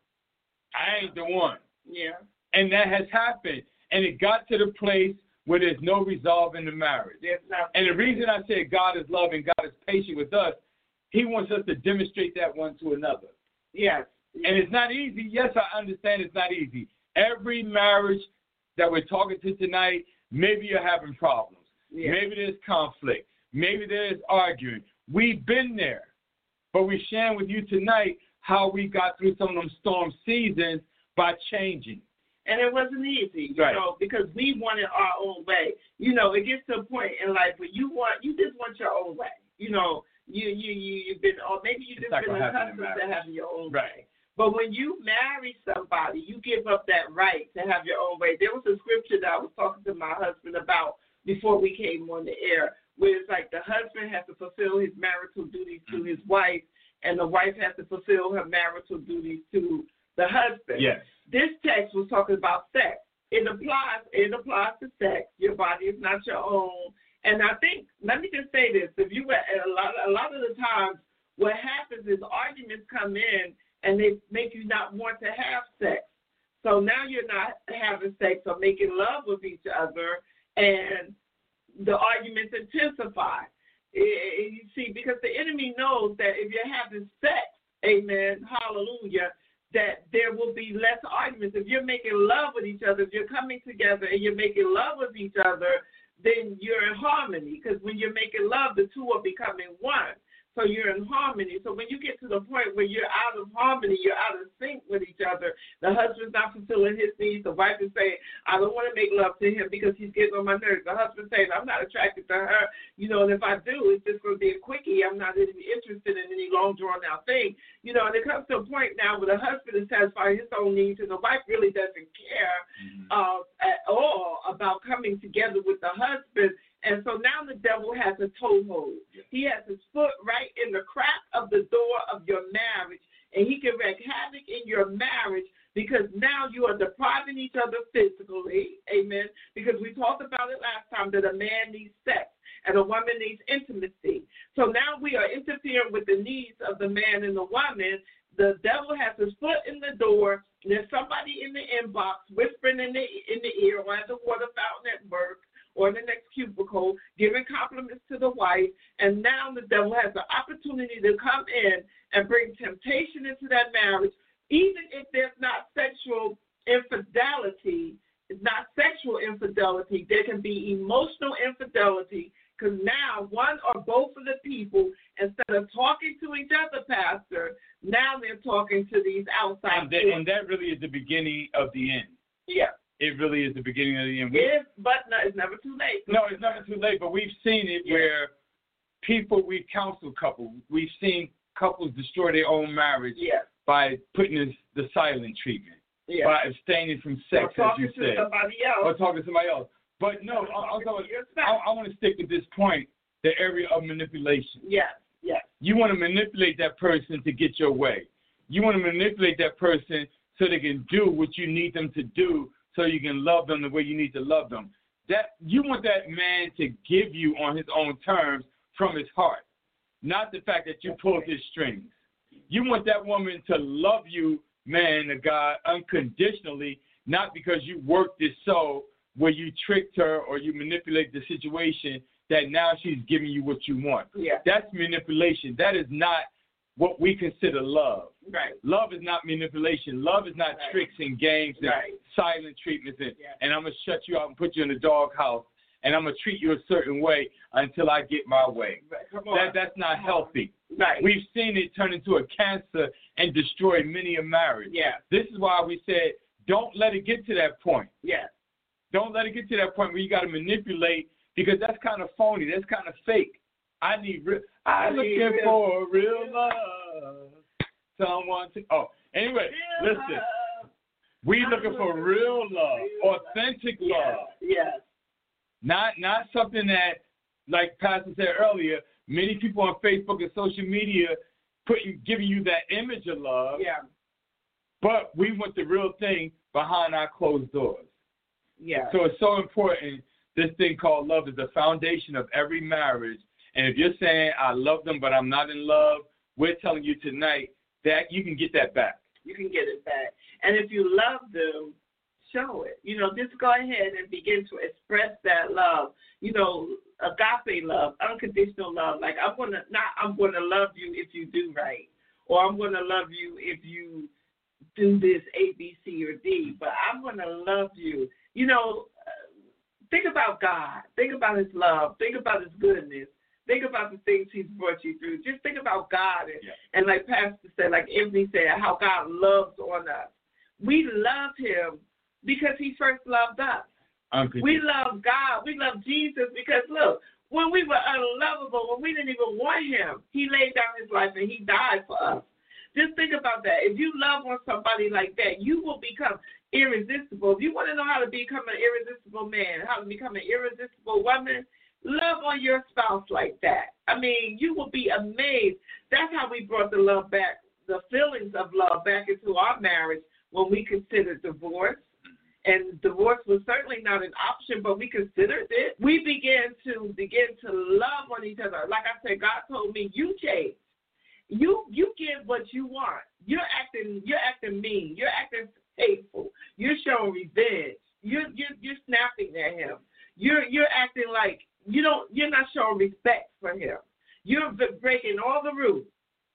I ain't the one. Yeah. And that has happened. And it got to the place where there's no resolve in the marriage. And the reason I say God is loving, God is patient with us, he wants us to demonstrate that one to another. Yes. And it's not easy. Yes, I understand it's not easy. Every marriage that we're talking to tonight, maybe you're having problems. Yeah. Maybe there's conflict. Maybe there's arguing. We've been there. But we're sharing with you tonight how we got through some of them storm seasons by changing. And it wasn't easy, you right. know, because we wanted our own way. You know, it gets to a point in life where you want, you just want your own way. You know, you you you you've been, or maybe you've just like been accustomed to having your own right. way. But when you marry somebody, you give up that right to have your own way. There was a scripture that I was talking to my husband about before we came on the air, where it's like the husband has to fulfill his marital duties to his wife, and the wife has to fulfill her marital duties to the husband. Yes. This text was talking about sex. It applies. It applies to sex. Your body is not your own. And I think, let me just say this: if you a lot, a lot of the times, what happens is arguments come in and they make you not want to have sex. So now you're not having sex or making love with each other, and the arguments intensify. It, you see, because the enemy knows that if you're having sex, amen, hallelujah, that there will be less arguments. If you're making love with each other, if you're coming together and you're making love with each other, then you're in harmony. Because when you're making love, the two are becoming one. so you're in harmony. So when you get to the point where you're out of harmony, you're out of sync with each other, the husband's not fulfilling his needs, the wife is saying, I don't want to make love to him because he's getting on my nerves. The husband saying, I'm not attracted to her, you know, and if I do, it's just going to be a quickie. I'm not even interested in any long drawn-out thing. You know, and it comes to a point now where the husband is satisfying his own needs and the wife really doesn't care mm-hmm. uh, at all about coming together with the husband. And so now the devil has a toehold. He has his foot right in the crack of the door of your marriage, and he can wreak havoc in your marriage because now you are depriving each other physically, amen, because we talked about it last time that a man needs sex and a woman needs intimacy. So now we are interfering with the needs of the man and the woman. The devil has his foot in the door. There's somebody in the inbox whispering in the, in the ear or at the water fountain at work, or in the next cubicle, giving compliments to the wife, and now the devil has the opportunity to come in and bring temptation into that marriage, even if there's not sexual infidelity. It's not sexual infidelity. There can be emotional infidelity, because now one or both of the people, instead of talking to each other, Pastor, now they're talking to these outside and, they, and that really is the beginning of the end. Yeah. It really is the beginning of the end. It is, but no, it's never too late. No, it's never too late, but we've seen it yeah. where people, we've counseled couples, we've seen couples destroy their own marriage yeah. by putting this, the silent treatment, yeah. by abstaining from sex, or as you to said. Somebody else. Or talking to somebody else. But no, I, I, I want to stick with this point, the area of manipulation. Yes, yes. You want to manipulate that person to get your way. You want to manipulate that person so they can do what you need them to do, so you can love them the way you need to love them. That you want that man to give you on his own terms from his heart, not the fact that you pulled his strings. You want that woman to love you, man of God, unconditionally, not because you worked it so where you tricked her or you manipulate the situation that now she's giving you what you want. Yeah. That's manipulation. That is not what we consider love. Right. Love is not manipulation. Love is not right. tricks and games and right. silent treatments and, yeah. and I'm going to shut you out and put you in the doghouse and I'm going to treat you a certain way until I get my way. Right. Come on. That, that's not Come healthy. Right. We've seen it turn into a cancer and destroy many a marriage. Yeah. This is why we said don't let it get to that point. Yeah. Don't let it get to that point where you got to manipulate, because that's kind of phony. That's kind of fake. I need real. I'm looking real. for real love. Someone to. Oh, anyway, real listen. Love. We looking for real love, real authentic yes. love. Yes. Not not something that, like Pastor said earlier, many people on Facebook and social media putting giving you that image of love. Yeah. But we want the real thing behind our closed doors. Yeah. So it's so important. This thing called love is the foundation of every marriage. And if you're saying, I love them, but I'm not in love, we're telling you tonight that you can get that back. You can get it back. And if you love them, show it. You know, just go ahead and begin to express that love. You know, agape love, unconditional love. Like, I'm going to, not I'm going to love you if you do right, or I'm going to love you if you do this A, B, C, or D, but I'm going to love you. You know, think about God. Think about his love. Think about his goodness. Think about the things he's brought you through. Just think about God. And, yeah. and like Pastor said, like Anthony said, how God loves on us. We love him because he first loved us. We love God. We love Jesus because, look, when we were unlovable, when we didn't even want him, he laid down his life and he died for us. Just think about that. If you love on somebody like that, you will become irresistible. If you want to know how to become an irresistible man, how to become an irresistible woman, love on your spouse like that. I mean, you will be amazed. That's how we brought the love back, the feelings of love back into our marriage when we considered divorce. And divorce was certainly not an option, but we considered it. We began to begin to love on each other. Like I said, God told me, you change. You you give what you want. You're acting you're acting mean. You're acting hateful. You're showing revenge. You're you're you're snapping at him. You're you're acting like you don't you're not showing respect for him. You're breaking all the rules.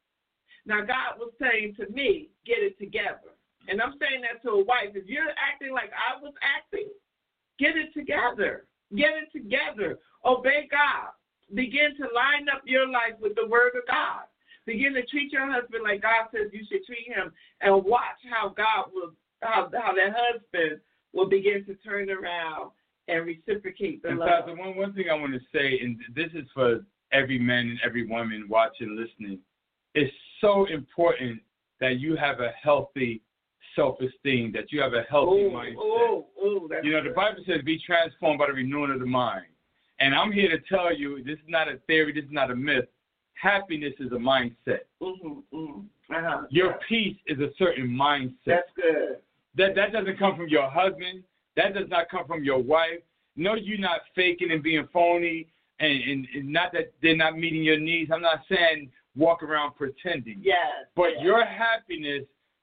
Now God was saying to me, get it together. And I'm saying that to a wife. If you're acting like I was acting, get it together. Get it together. Obey God. begin to line up your life with the word of God. Begin to treat your husband like God says you should treat him, and watch how God will, how, how that husband will begin to turn around and reciprocate the and love. Pastor, one, one thing I want to say, and this is for every man and every woman watching, listening, it's so important that you have a healthy self-esteem, that you have a healthy ooh, mindset. Ooh, ooh, that's you know, the Bible says, be transformed by the renewing of the mind. And I'm here to tell you, this is not a theory, this is not a myth. Happiness is a mindset. Mm-hmm, mm-hmm. Uh-huh. Your yeah. peace is a certain mindset. That's good. That that doesn't come from your husband. That does not come from your wife. No, you're not faking and being phony, and, and, and not that they're not meeting your needs. I'm not saying walk around pretending. Yes. But yes. your happiness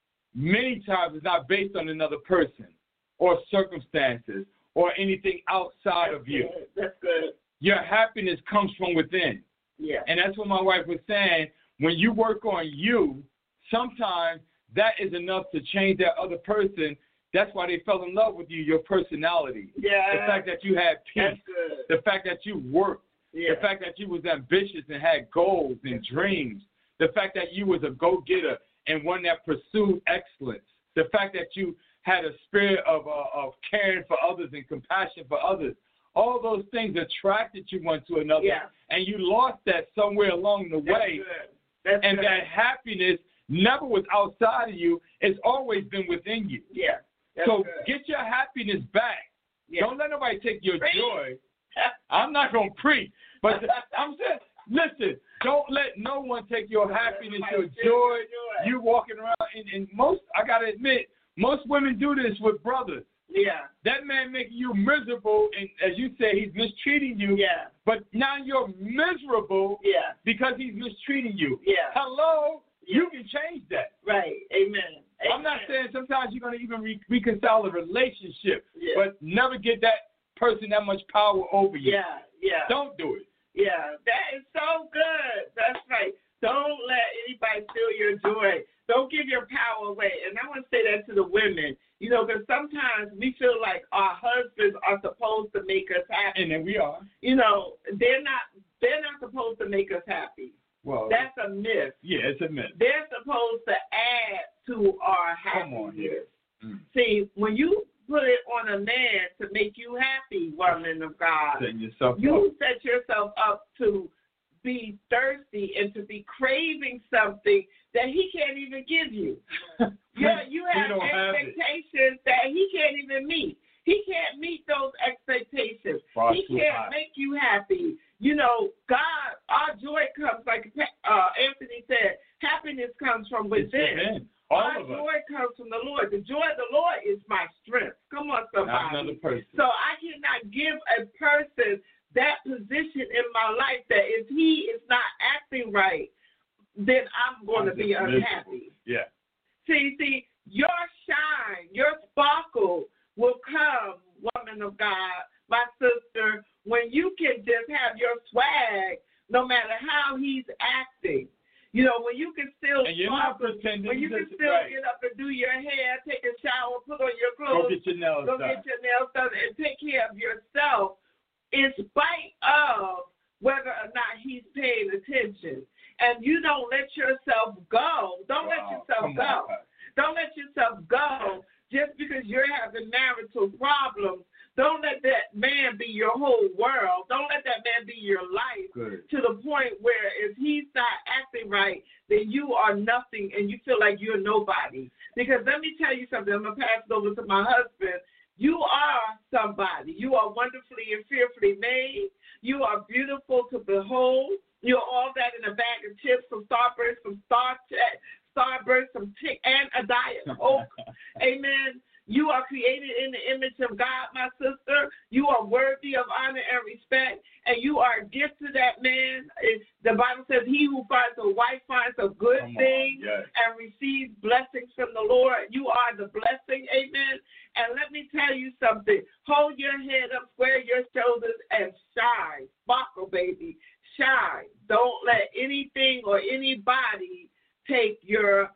many times is not based on another person or circumstances or anything outside That's of you. Good. That's good. Your happiness comes from within. Yeah. And that's what my wife was saying. When you work on you, sometimes that is enough to change that other person. That's why they fell in love with you, your personality. Yeah. The fact that you had peace. That's good. The fact that you worked. Yeah. The fact that you was ambitious and had goals and dreams. The fact that you was a go-getter and one that pursued excellence. The fact that you had a spirit of uh, of caring for others and compassion for others. All those things attracted you one to another, yeah. and you lost that somewhere along the That's way. Good. That's and good. that happiness never was outside of you. It's always been within you. Yeah. That's so good. get your happiness back. Yeah. Don't let nobody take your Preach. joy. I'm not going to preach, but I'm saying, listen, don't let no one take your happiness, your joy. You walking around, and, and most, I got to admit, most women do this with brothers. Yeah. That man making you miserable, and as you say, he's mistreating you. Yeah. But now you're miserable. Yeah. Because he's mistreating you. Yeah. Hello. Yeah. You can change that. Right. Amen. I'm not saying sometimes you're going to even re- reconcile a relationship, yeah. but never get that person that much power over you. Yeah. Yeah. Don't do it. Yeah. That is so good. That's right. Don't let anybody steal your joy. Don't give your power away. And I want to say that to the women, you know, because sometimes we feel like our husbands are supposed to make us happy. And then we are. You know, they're not. They're not supposed to make us happy. Well, that's a myth. Yeah, it's a myth. They're supposed to add to our happiness. Come on here. Mm. See, when you put it on a man to make you happy, woman of God, Setting yourself you up. set yourself up to be thirsty and to be craving something that he can't even give you. Yeah, you have expectations have that he can't even meet. He can't meet those expectations. Far he can't high. Make you happy. You know, God, our joy comes, like uh, Anthony said, happiness comes from within. All our of joy us. comes from the Lord. The joy of the Lord is my strength. Come on, somebody. Not another person. So I cannot give a person that position in my life that if he is not acting right, then I'm going I'm to be miserable. unhappy. Yeah. See, see, your shine, your sparkle will come, woman of God, my sister, when you can just have your swag no matter how he's acting. You know, when you can still and you're not pretending when you can still right. get up and do your hair, take a shower, put on your clothes, go get your nails go done. get your nails done, and take care of yourself in spite of whether or not he's paying attention. And you don't let yourself go. Don't wow, let yourself go. On. Don't let yourself go just because you're having marital problems. Don't let that man be your whole world. Don't let that man be your life. Good. To the point where if he's not acting right, then you are nothing and you feel like you're nobody. Because let me tell you something. I'm going to pass it over to my husband. You are somebody. You are wonderfully and fearfully made. You are beautiful to behold. You're all that in a bag of chips, some Starburst, some Star Starburst, some Tick, and a Diet Coke. Amen. You are created in the image of God, my sister. You are worthy of honor and respect, and you are a gift to that man. The Bible says, he who finds a wife finds a good Come thing yes. and receives blessings from the Lord. You are the blessing, amen. And let me tell you something. Hold your head up, square your shoulders, and shine. Sparkle, baby. Shine. Don't let anything or anybody take your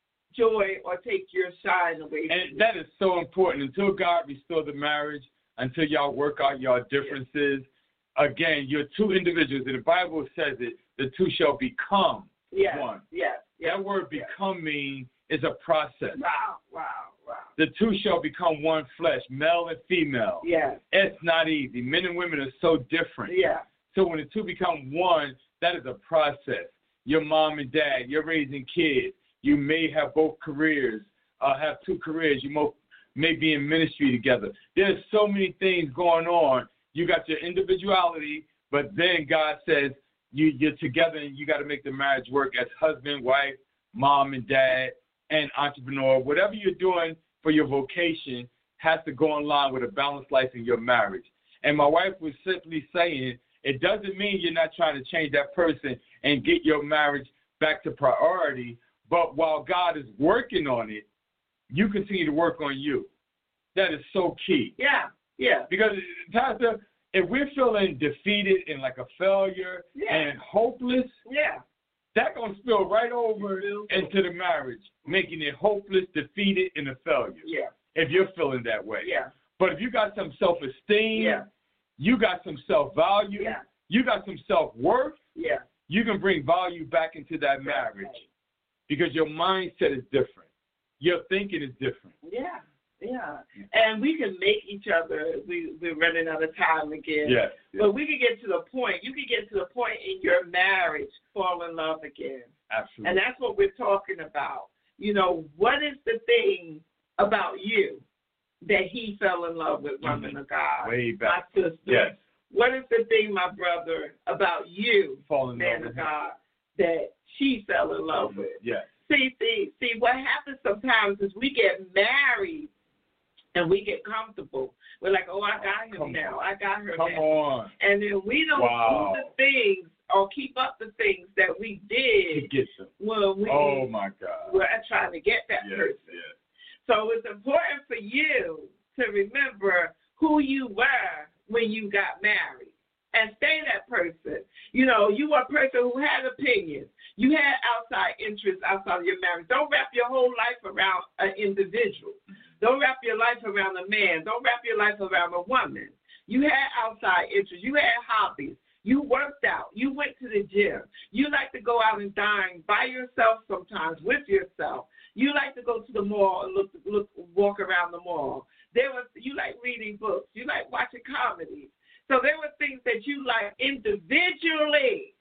joy or take your shine away from and you. That is so important. Until God restore the marriage, until y'all work out y'all differences, again, you're two individuals, and the Bible says it, the two shall become yes, one. Yes, yes. That word yes. becoming is a process. Wow, wow, wow. The two shall become one flesh, male and female. Yes. It's not easy. Men and women are so different. Yeah. So when the two become one, that is a process. Your mom and dad, you're raising kids. You may have both careers, uh, have two careers. You mo- may be in ministry together. There's so many things going on. You got your individuality, but then God says you, you're together and you got to make the marriage work as husband, wife, mom and dad, and entrepreneur. Whatever you're doing for your vocation has to go in line with a balanced life in your marriage. And my wife was simply saying, it doesn't mean you're not trying to change that person and get your marriage back to priority, but while God is working on it, you continue to work on you. That is so key. Yeah, yeah. Because, Pastor, if we're feeling defeated and like a failure yeah. and hopeless, yeah. that's going to spill right over into the marriage, making it hopeless, defeated, and a failure. Yeah. If you're feeling that way. Yeah. But if you got some self-esteem, yeah. you got some self-value, yeah. you got some self-worth, yeah. you can bring value back into that marriage because your mindset is different. Your thinking is different. Yeah, yeah. And we can make each other, we, we're running out of time again. Yes, yes. But we can get to the point, you can get to the point in your marriage, fall in love again. Absolutely. And that's what we're talking about. You know, what is the thing about you that he fell in love with, woman of God? Way back. My sister. Yes. What is the thing, my brother, about you, fall in man love of with him. God, that she fell in love with? Yes. See, see, see, what happens sometimes is we get married and we get comfortable. We're like, oh, I got him Come now. on. I got her Come now. on. And then we don't Wow. do the things or keep up the things that we To did get them. when we Oh, my God. were trying to get that Yes, person. yes. So it's important for you to remember who you were when you got married and stay that person. You know, you were a person who had opinions. You had outside interests outside of your marriage. Don't wrap your whole life around an individual. Don't wrap your life around a man. Don't wrap your life around a woman. You had outside interests. You had hobbies. You worked out. You went to the gym. You like to go out and dine by yourself sometimes, with yourself. You like to go to the mall and look, look, walk around the mall. There was, you like reading books. You like watching comedies. So there were things that you like individually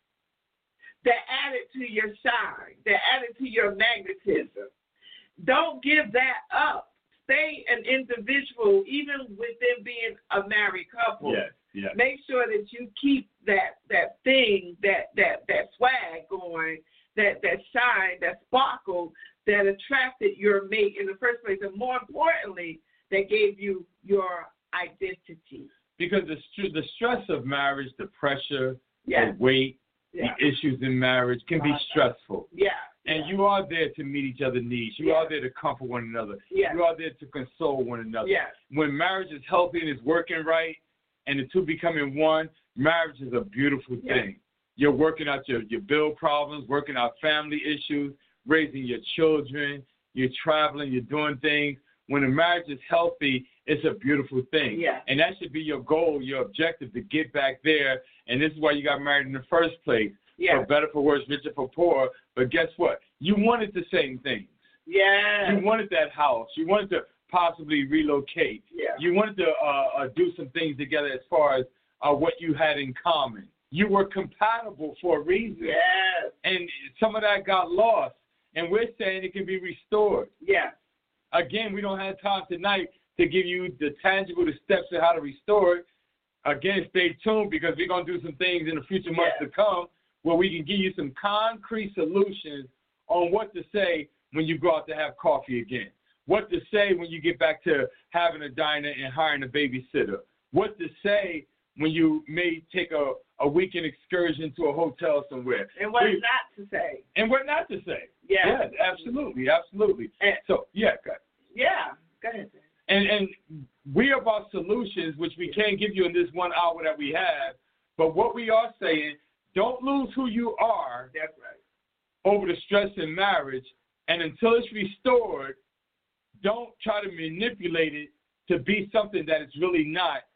that added to your shine, that added to your magnetism. Don't give that up. Stay an individual, even within being a married couple. Yes, yes. Make sure that you keep that that thing, that that that swag going, that that shine, that sparkle that attracted your mate in the first place, and more importantly, that gave you your identity. Because the st- the stress of marriage, the pressure, Yes. the weight, Yeah. the issues in marriage can be stressful. Yeah. And yeah. you are there to meet each other's needs. You Yeah. are there to comfort one another. Yeah. You are there to console one another. Yes. When marriage is healthy and is working right and the two becoming one, marriage is a beautiful Yeah. thing. You're working out your, your bill problems, working out family issues, raising your children, you're traveling, you're doing things. When a marriage is healthy, it's a beautiful thing. Yeah. And that should be your goal, your objective, to get back there. And this is why you got married in the first place. Yeah. For better, for worse, richer, for poor. But guess what? You wanted the same things. Yeah. You wanted that house. You wanted to possibly relocate. Yeah. You wanted to uh, uh, do some things together as far as uh, what you had in common. You were compatible for a reason. Yes. And some of that got lost. And we're saying it can be restored. Yeah. Again, we don't have time tonight to give you the tangible, the steps of how to restore it. Again, stay tuned because we're going to do some things in the future months Yeah. to come where we can give you some concrete solutions on what to say when you go out to have coffee again, what to say when you get back to having a diner and hiring a babysitter, what to say when you may take a, a weekend excursion to a hotel somewhere. And what we, not to say. And what not to say. Yeah. Yes, absolutely, absolutely. And, So, yeah, go ahead. yeah. Go ahead. And and we're about solutions, which we can't give you in this one hour that we have. But what we are saying, don't lose who you are That's right. over the stress in marriage. And until it's restored, don't try to manipulate it to be something that it's really not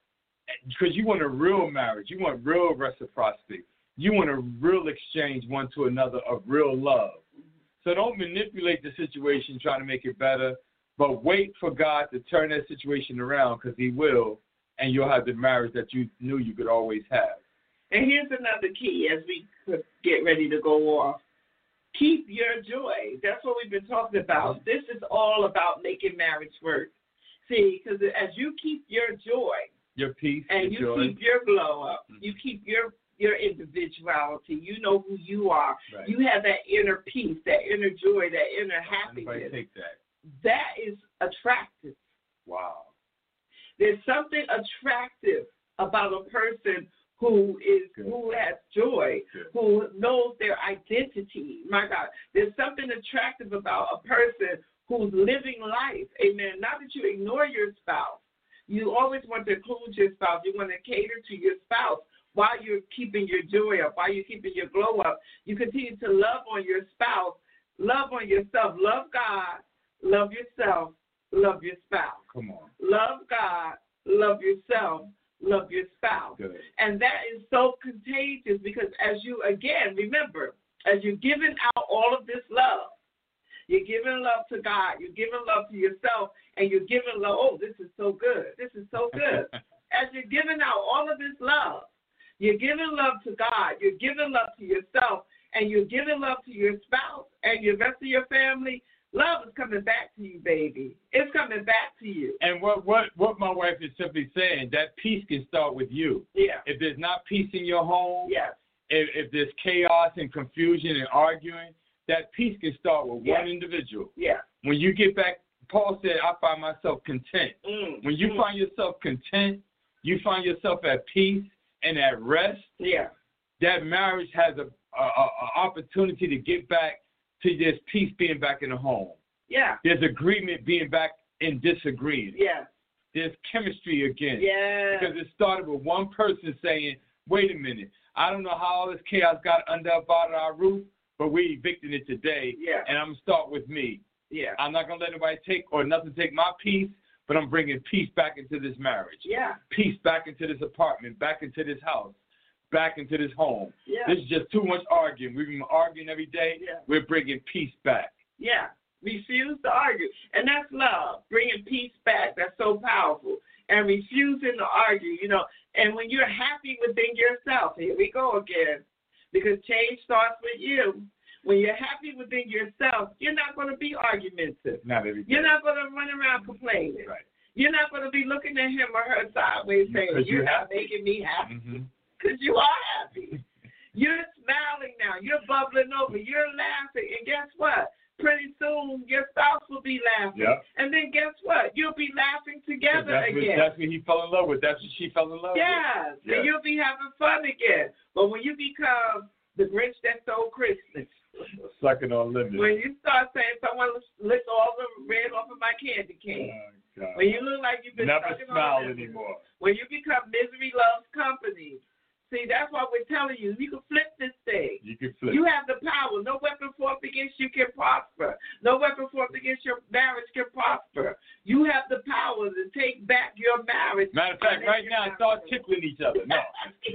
because you want a real marriage. You want real reciprocity. You want a real exchange one to another of real love. So don't manipulate the situation trying to make it better, but wait for God to turn that situation around, because he will, and you'll have the marriage that you knew you could always have. And here's another key as we get ready to go off. Keep your joy. That's what we've been talking about. This is all about making marriage work. See, because as you keep your joy, your peace, and your you joy. keep your glow up, Mm-hmm. you keep your your individuality, you know who you are. Right. You have that inner peace, that inner joy, that inner happiness. Anybody take that? That is attractive. Wow. There's something attractive about a person who is Good. who has joy, Good. who knows their identity. My God, there's something attractive about a person who's living life. Amen. Not that you ignore your spouse. You always want to include your spouse. You want to cater to your spouse while you're keeping your joy up, while you're keeping your glow up. You continue to love on your spouse, love on yourself, love God, love yourself, love your spouse. Come on. Love God, love yourself, love your spouse. Good. And that is so contagious, because as you, again, remember, as you're giving out all of this love, you're giving love to God, you're giving love to yourself, and you're giving love. Oh, this is so good. This is so good. As you're giving out all of this love, you're giving love to God, you're giving love to yourself, and you're giving love to your spouse and the rest of your family. Love is coming back to you, baby. It's coming back to you. And what, what, what my wife is simply saying, that peace can start with you. Yeah. If there's not peace in your home, Yes. if, if there's chaos and confusion and arguing, that peace can start with Yes. one individual. Yeah. When you get back, Paul said, I find myself content. Mm. When you mm. find yourself content, you find yourself at peace and at rest, Yeah. that marriage has a, a, a opportunity to get back to this peace being back in the home. Yeah. There's agreement being back in disagreement. Yeah. There's chemistry again. Yeah. Because it started with one person saying, wait a minute, I don't know how all this chaos got under up out of our roof, but we evicted it today, Yeah. and I'm going to start with me. Yeah. I'm not going to let anybody take or nothing take my peace, but I'm bringing peace back into this marriage. Yeah. Peace back into this apartment, back into this house, back into this home. Yeah. This is just too much arguing. We've been arguing every day. Yeah. We're bringing peace back. Yeah. Refuse to argue. And that's love, bringing peace back. That's so powerful. And refusing to argue, you know. And when you're happy within yourself, here we go again, because change starts with you. When you're happy within yourself, you're not going to be argumentative. Not every day. You're not going to run around complaining. Right. You're not going to be looking at him or her sideways saying, Because you're you're not happy. making me happy. Because Mm-hmm. you are happy. You're smiling now. You're bubbling over. You're laughing. And guess what? Pretty soon, your spouse will be laughing. Yep. And then guess what? You'll be laughing together That's what, again. that's what he fell in love with. That's what she fell in love Yes. with. And you'll be having fun again. But when you become the Grinch that stole Christmas, Sucking on lemons. when you start saying someone licked all the red off of my candy cane, Oh, God. when you look like you've been Never sucking smile on lemons, anymore. when you become misery loves company. See, that's why we're telling you, you can flip this thing. You can flip. You have the power. No weapon formed against you can prosper. No weapon formed against your marriage can prosper. You have the power to take back your marriage. Matter of fact, right now, start tickling each other. No.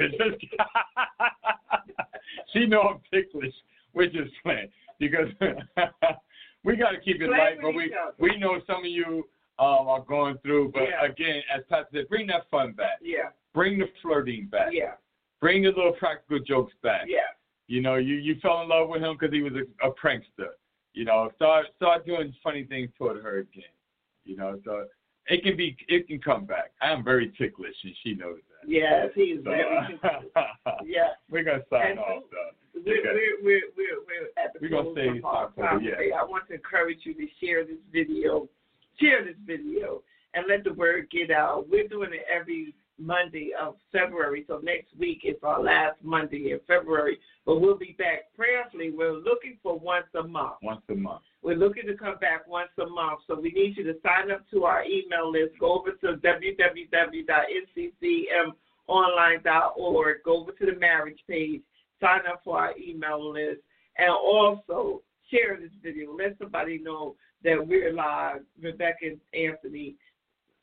She know I'm ticklish. We're just playing. Because we got to keep it Play light, with but we each other. we know some of you um, are going through. But Yeah. again, as Pastor said, bring that fun back. Yeah, Bring the flirting back. yeah, Bring the little practical jokes back. yeah. You know, you, you fell in love with him because he was a, a prankster. You know, start start doing funny things toward her again. You know, so it can be it can come back. I am very ticklish, and she knows that. Yes, he's So, very Yeah. we're gonna sign And off though. We're, Okay. we're, we're, we're, we're at the We're gonna close stay of our talking, time yeah. today. I want to encourage you to share this video. Share this video and let the word get out. We're doing it every Monday of February, so next week is our last Monday in February. But we'll be back prayerfully. We're looking for once a month. Once a month. We're looking to come back once a month, so we need you to sign up to our email list. Go over to w w w dot n c c m online dot org. Go over to the marriage page. Sign up for our email list. And also share this video. Let somebody know that we're live. Rebecca and Anthony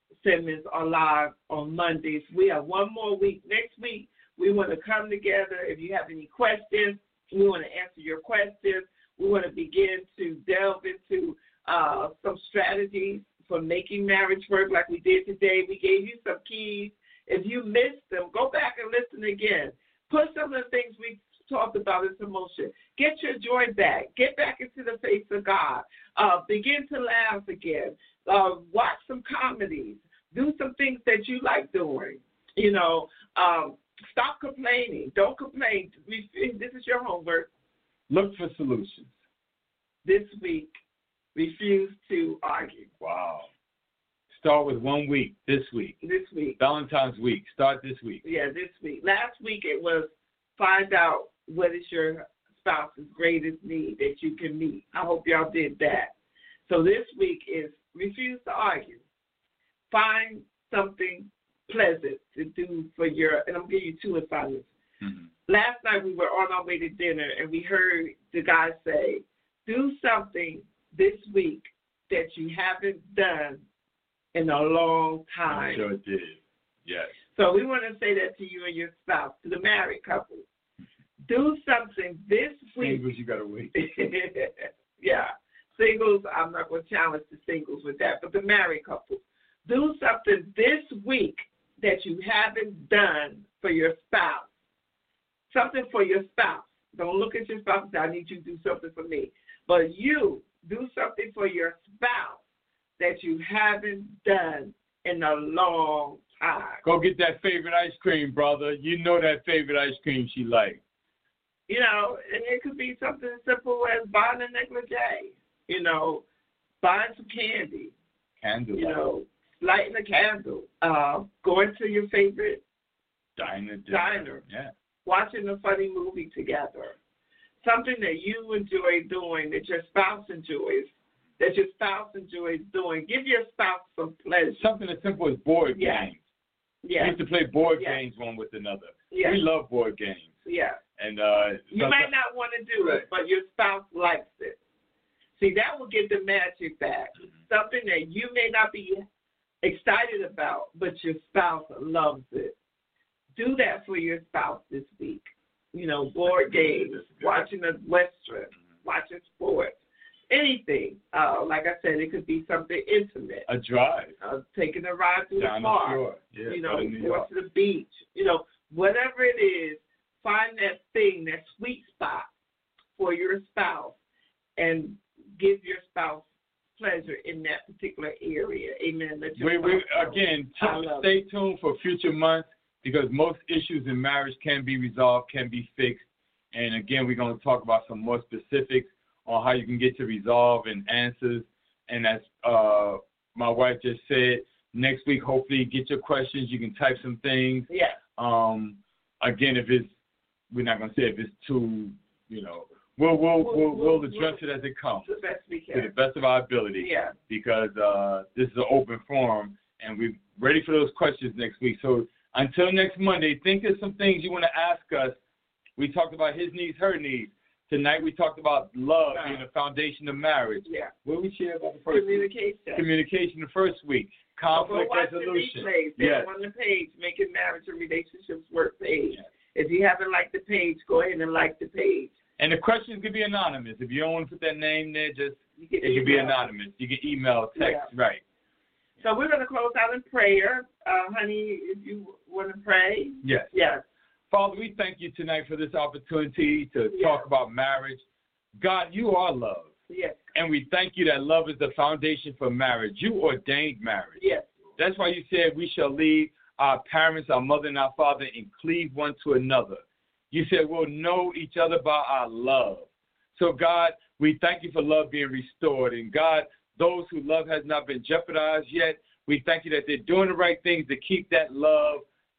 segments are live on Mondays. We have one more week. Next week, we want to come together. If you have any questions, we want to answer your questions. We want to begin to delve into uh, some strategies for making marriage work like we did today. We gave you some keys. If you missed them, go back and listen again. Put some of the things we talked about into motion. Get your joy back. Get back into the face of God. Uh, begin to laugh again. Uh, watch some comedies. Do some things that you like doing. You know, um, stop complaining. Don't complain. This is your homework. Look for solutions. This week, refuse to argue. Wow. Start with one week, this week. This week. Valentine's week. Start this week. Yeah, this week. Last week it was find out what is your spouse's greatest need that you can meet. I hope y'all did that. So this week is refuse to argue. Find something pleasant to do for your, and I'm going to give you two assignments. Mm-hmm. Last night we were on our way to dinner and we heard the guy say, do something this week that you haven't done in a long time. I sure did, yes. So we want to say that to you and your spouse, to the married couple. Do something this week. Singles, you got to wait. Yeah. Singles, I'm not going to challenge the singles with that, but the married couple. Do something this week that you haven't done for your spouse. Something for your spouse. Don't look at your spouse and say, I need you to do something for me. But you, do something for your spouse that you haven't done in a long time. Go get that favorite ice cream, brother. You know that favorite ice cream she likes. You know, and it could be something as simple as buying a negligee. You know, buying some candy. Candle. You know, lighting a candle. Uh, going to your favorite diner. Diner. Yeah. Watching a funny movie together. Something that you enjoy doing, that your spouse enjoys, that your spouse enjoys doing. Give your spouse some pleasure. Something as simple as board yeah. games. Yeah. We used to play board yeah. games one with another. Yeah. We love board games. Yeah. And uh, you might not want to do right. it, but your spouse likes it. See, that will get the magic back. Mm-hmm. Something that you may not be excited about, but your spouse loves it. Do that for your spouse this week. You know, board games, watching a Western, mm-hmm. watching sports, anything. Uh, like I said, it could be something intimate. A drive. Uh, taking a ride through Down the park. the shore. Yeah, you know, going going to the beach. You know, whatever it is, find that thing, that sweet spot for your spouse and give your spouse pleasure in that particular area. Amen. We, we, again, t- stay it. tuned for future months because most issues in marriage can be resolved, can be fixed. And again, we're going to talk about some more specifics on how you can get to resolve and answers. And as uh, my wife just said, next week, hopefully, get your questions. You can type some things. Yeah. Um, again, if it's, we're not going to say if it's too, you know, we'll we'll we'll, we'll, we'll address we'll, it as it comes. The best we can. To the best of our ability. Yeah. Because uh, this is an open forum, and we're ready for those questions next week. So until next Monday, think of some things you want to ask us. We talked about his needs, her needs. Tonight we talked about love being the foundation of marriage. Yeah. What did we share about the first Communication. week? Communication the first week. Conflict well, resolution. The yes. on the page, Making Marriage and Relationships Work page. Yes. If you haven't liked the page, go ahead and like the page. And the questions could be anonymous. If you don't want to put that name there, just you can it could be anonymous. You can email, text, yeah. right. So we're going to close out in prayer. Uh, honey, if you want to pray. Yes. Yes. Father, we thank you tonight for this opportunity to yes. talk about marriage. God, you are love. Yes. And we thank you that love is the foundation for marriage. You ordained marriage. Yes. That's why you said we shall leave our parents, our mother and our father, and cleave one to another. You said we'll know each other by our love. So, God, we thank you for love being restored. And, God, those whose love has not been jeopardized yet, we thank you that they're doing the right things to keep that love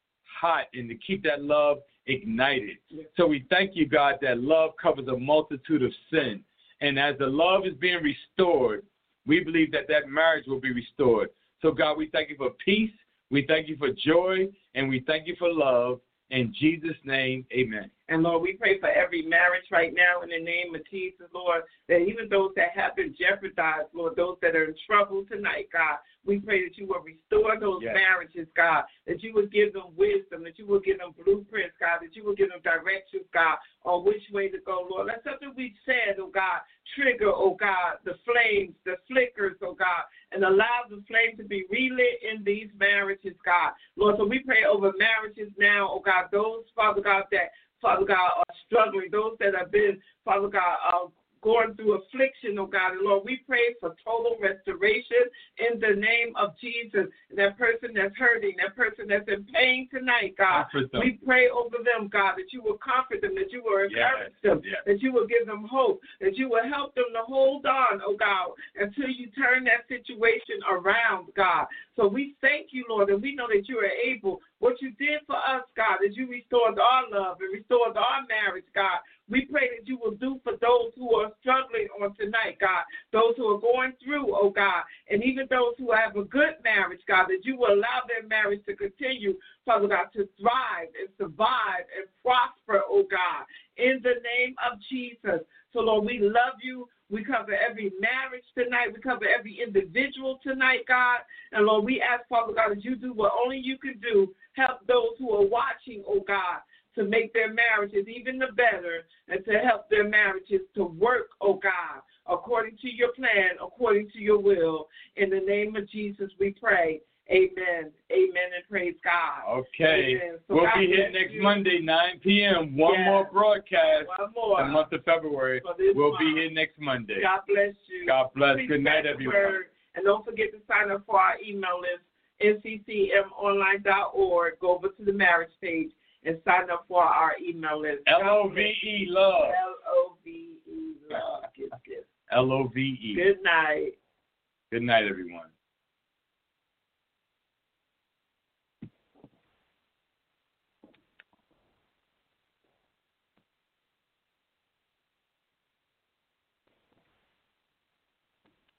hot and to keep that love ignited. Yes. So we thank you, God, that love covers a multitude of sin. And as the love is being restored, we believe that that marriage will be restored. So, God, we thank you for peace. We thank you for joy. And we thank you for love. In Jesus' name, amen. And, Lord, we pray for every marriage right now in the name of Jesus, Lord, that even those that have been jeopardized, Lord, those that are in trouble tonight, God, we pray that you will restore those Yes. marriages, God, that you will give them wisdom, that you will give them blueprints, God, that you will give them directions, God, on which way to go, Lord. Let something we said, oh, God, trigger, oh, God, the flames, the flickers, oh, God, and allow the flame to be relit in these marriages, God. Lord, so we pray over marriages now, oh, God, those, Father God, that Father God, are struggling, those that have been, Father God, uh, going through affliction, oh God. And Lord, we pray for total restoration in the name of Jesus. That person that's hurting, that person that's in pain tonight, God, we pray over them, God, that you will comfort them, that you will encourage yes. them, yes. that you will give them hope, that you will help them to hold on, oh God, until you turn that situation around, God. So we thank you, Lord, and we know that you are able. What you did for us, God, is you restored our love and restored our marriage, God. We pray that you will do for those who are struggling on tonight, God, those who are going through, oh God, and even those who have a good marriage, God, that you will allow their marriage to continue, Father God, to thrive and survive and prosper, oh God, in the name of Jesus. So, Lord, we love you. We cover every marriage tonight. We cover every individual tonight, God. And, Lord, we ask, Father God, that you do what only you can do. Help those who are watching, oh God, to make their marriages even the better and to help their marriages to work, oh God, according to your plan, according to your will. In the name of Jesus, we pray. Amen. Amen and praise God. Okay. So we'll God be here next you. Monday, nine p.m. One yes. more broadcast. One more. The month of February. We'll month. be here next Monday. God bless you. God bless. Please Good night, everyone. Word. And don't forget to sign up for our email list, N C C M online dot org. Go over to the marriage page and sign up for our email list. L O V E, love. L O V E, love. L O V E. Good night. Good night, everyone.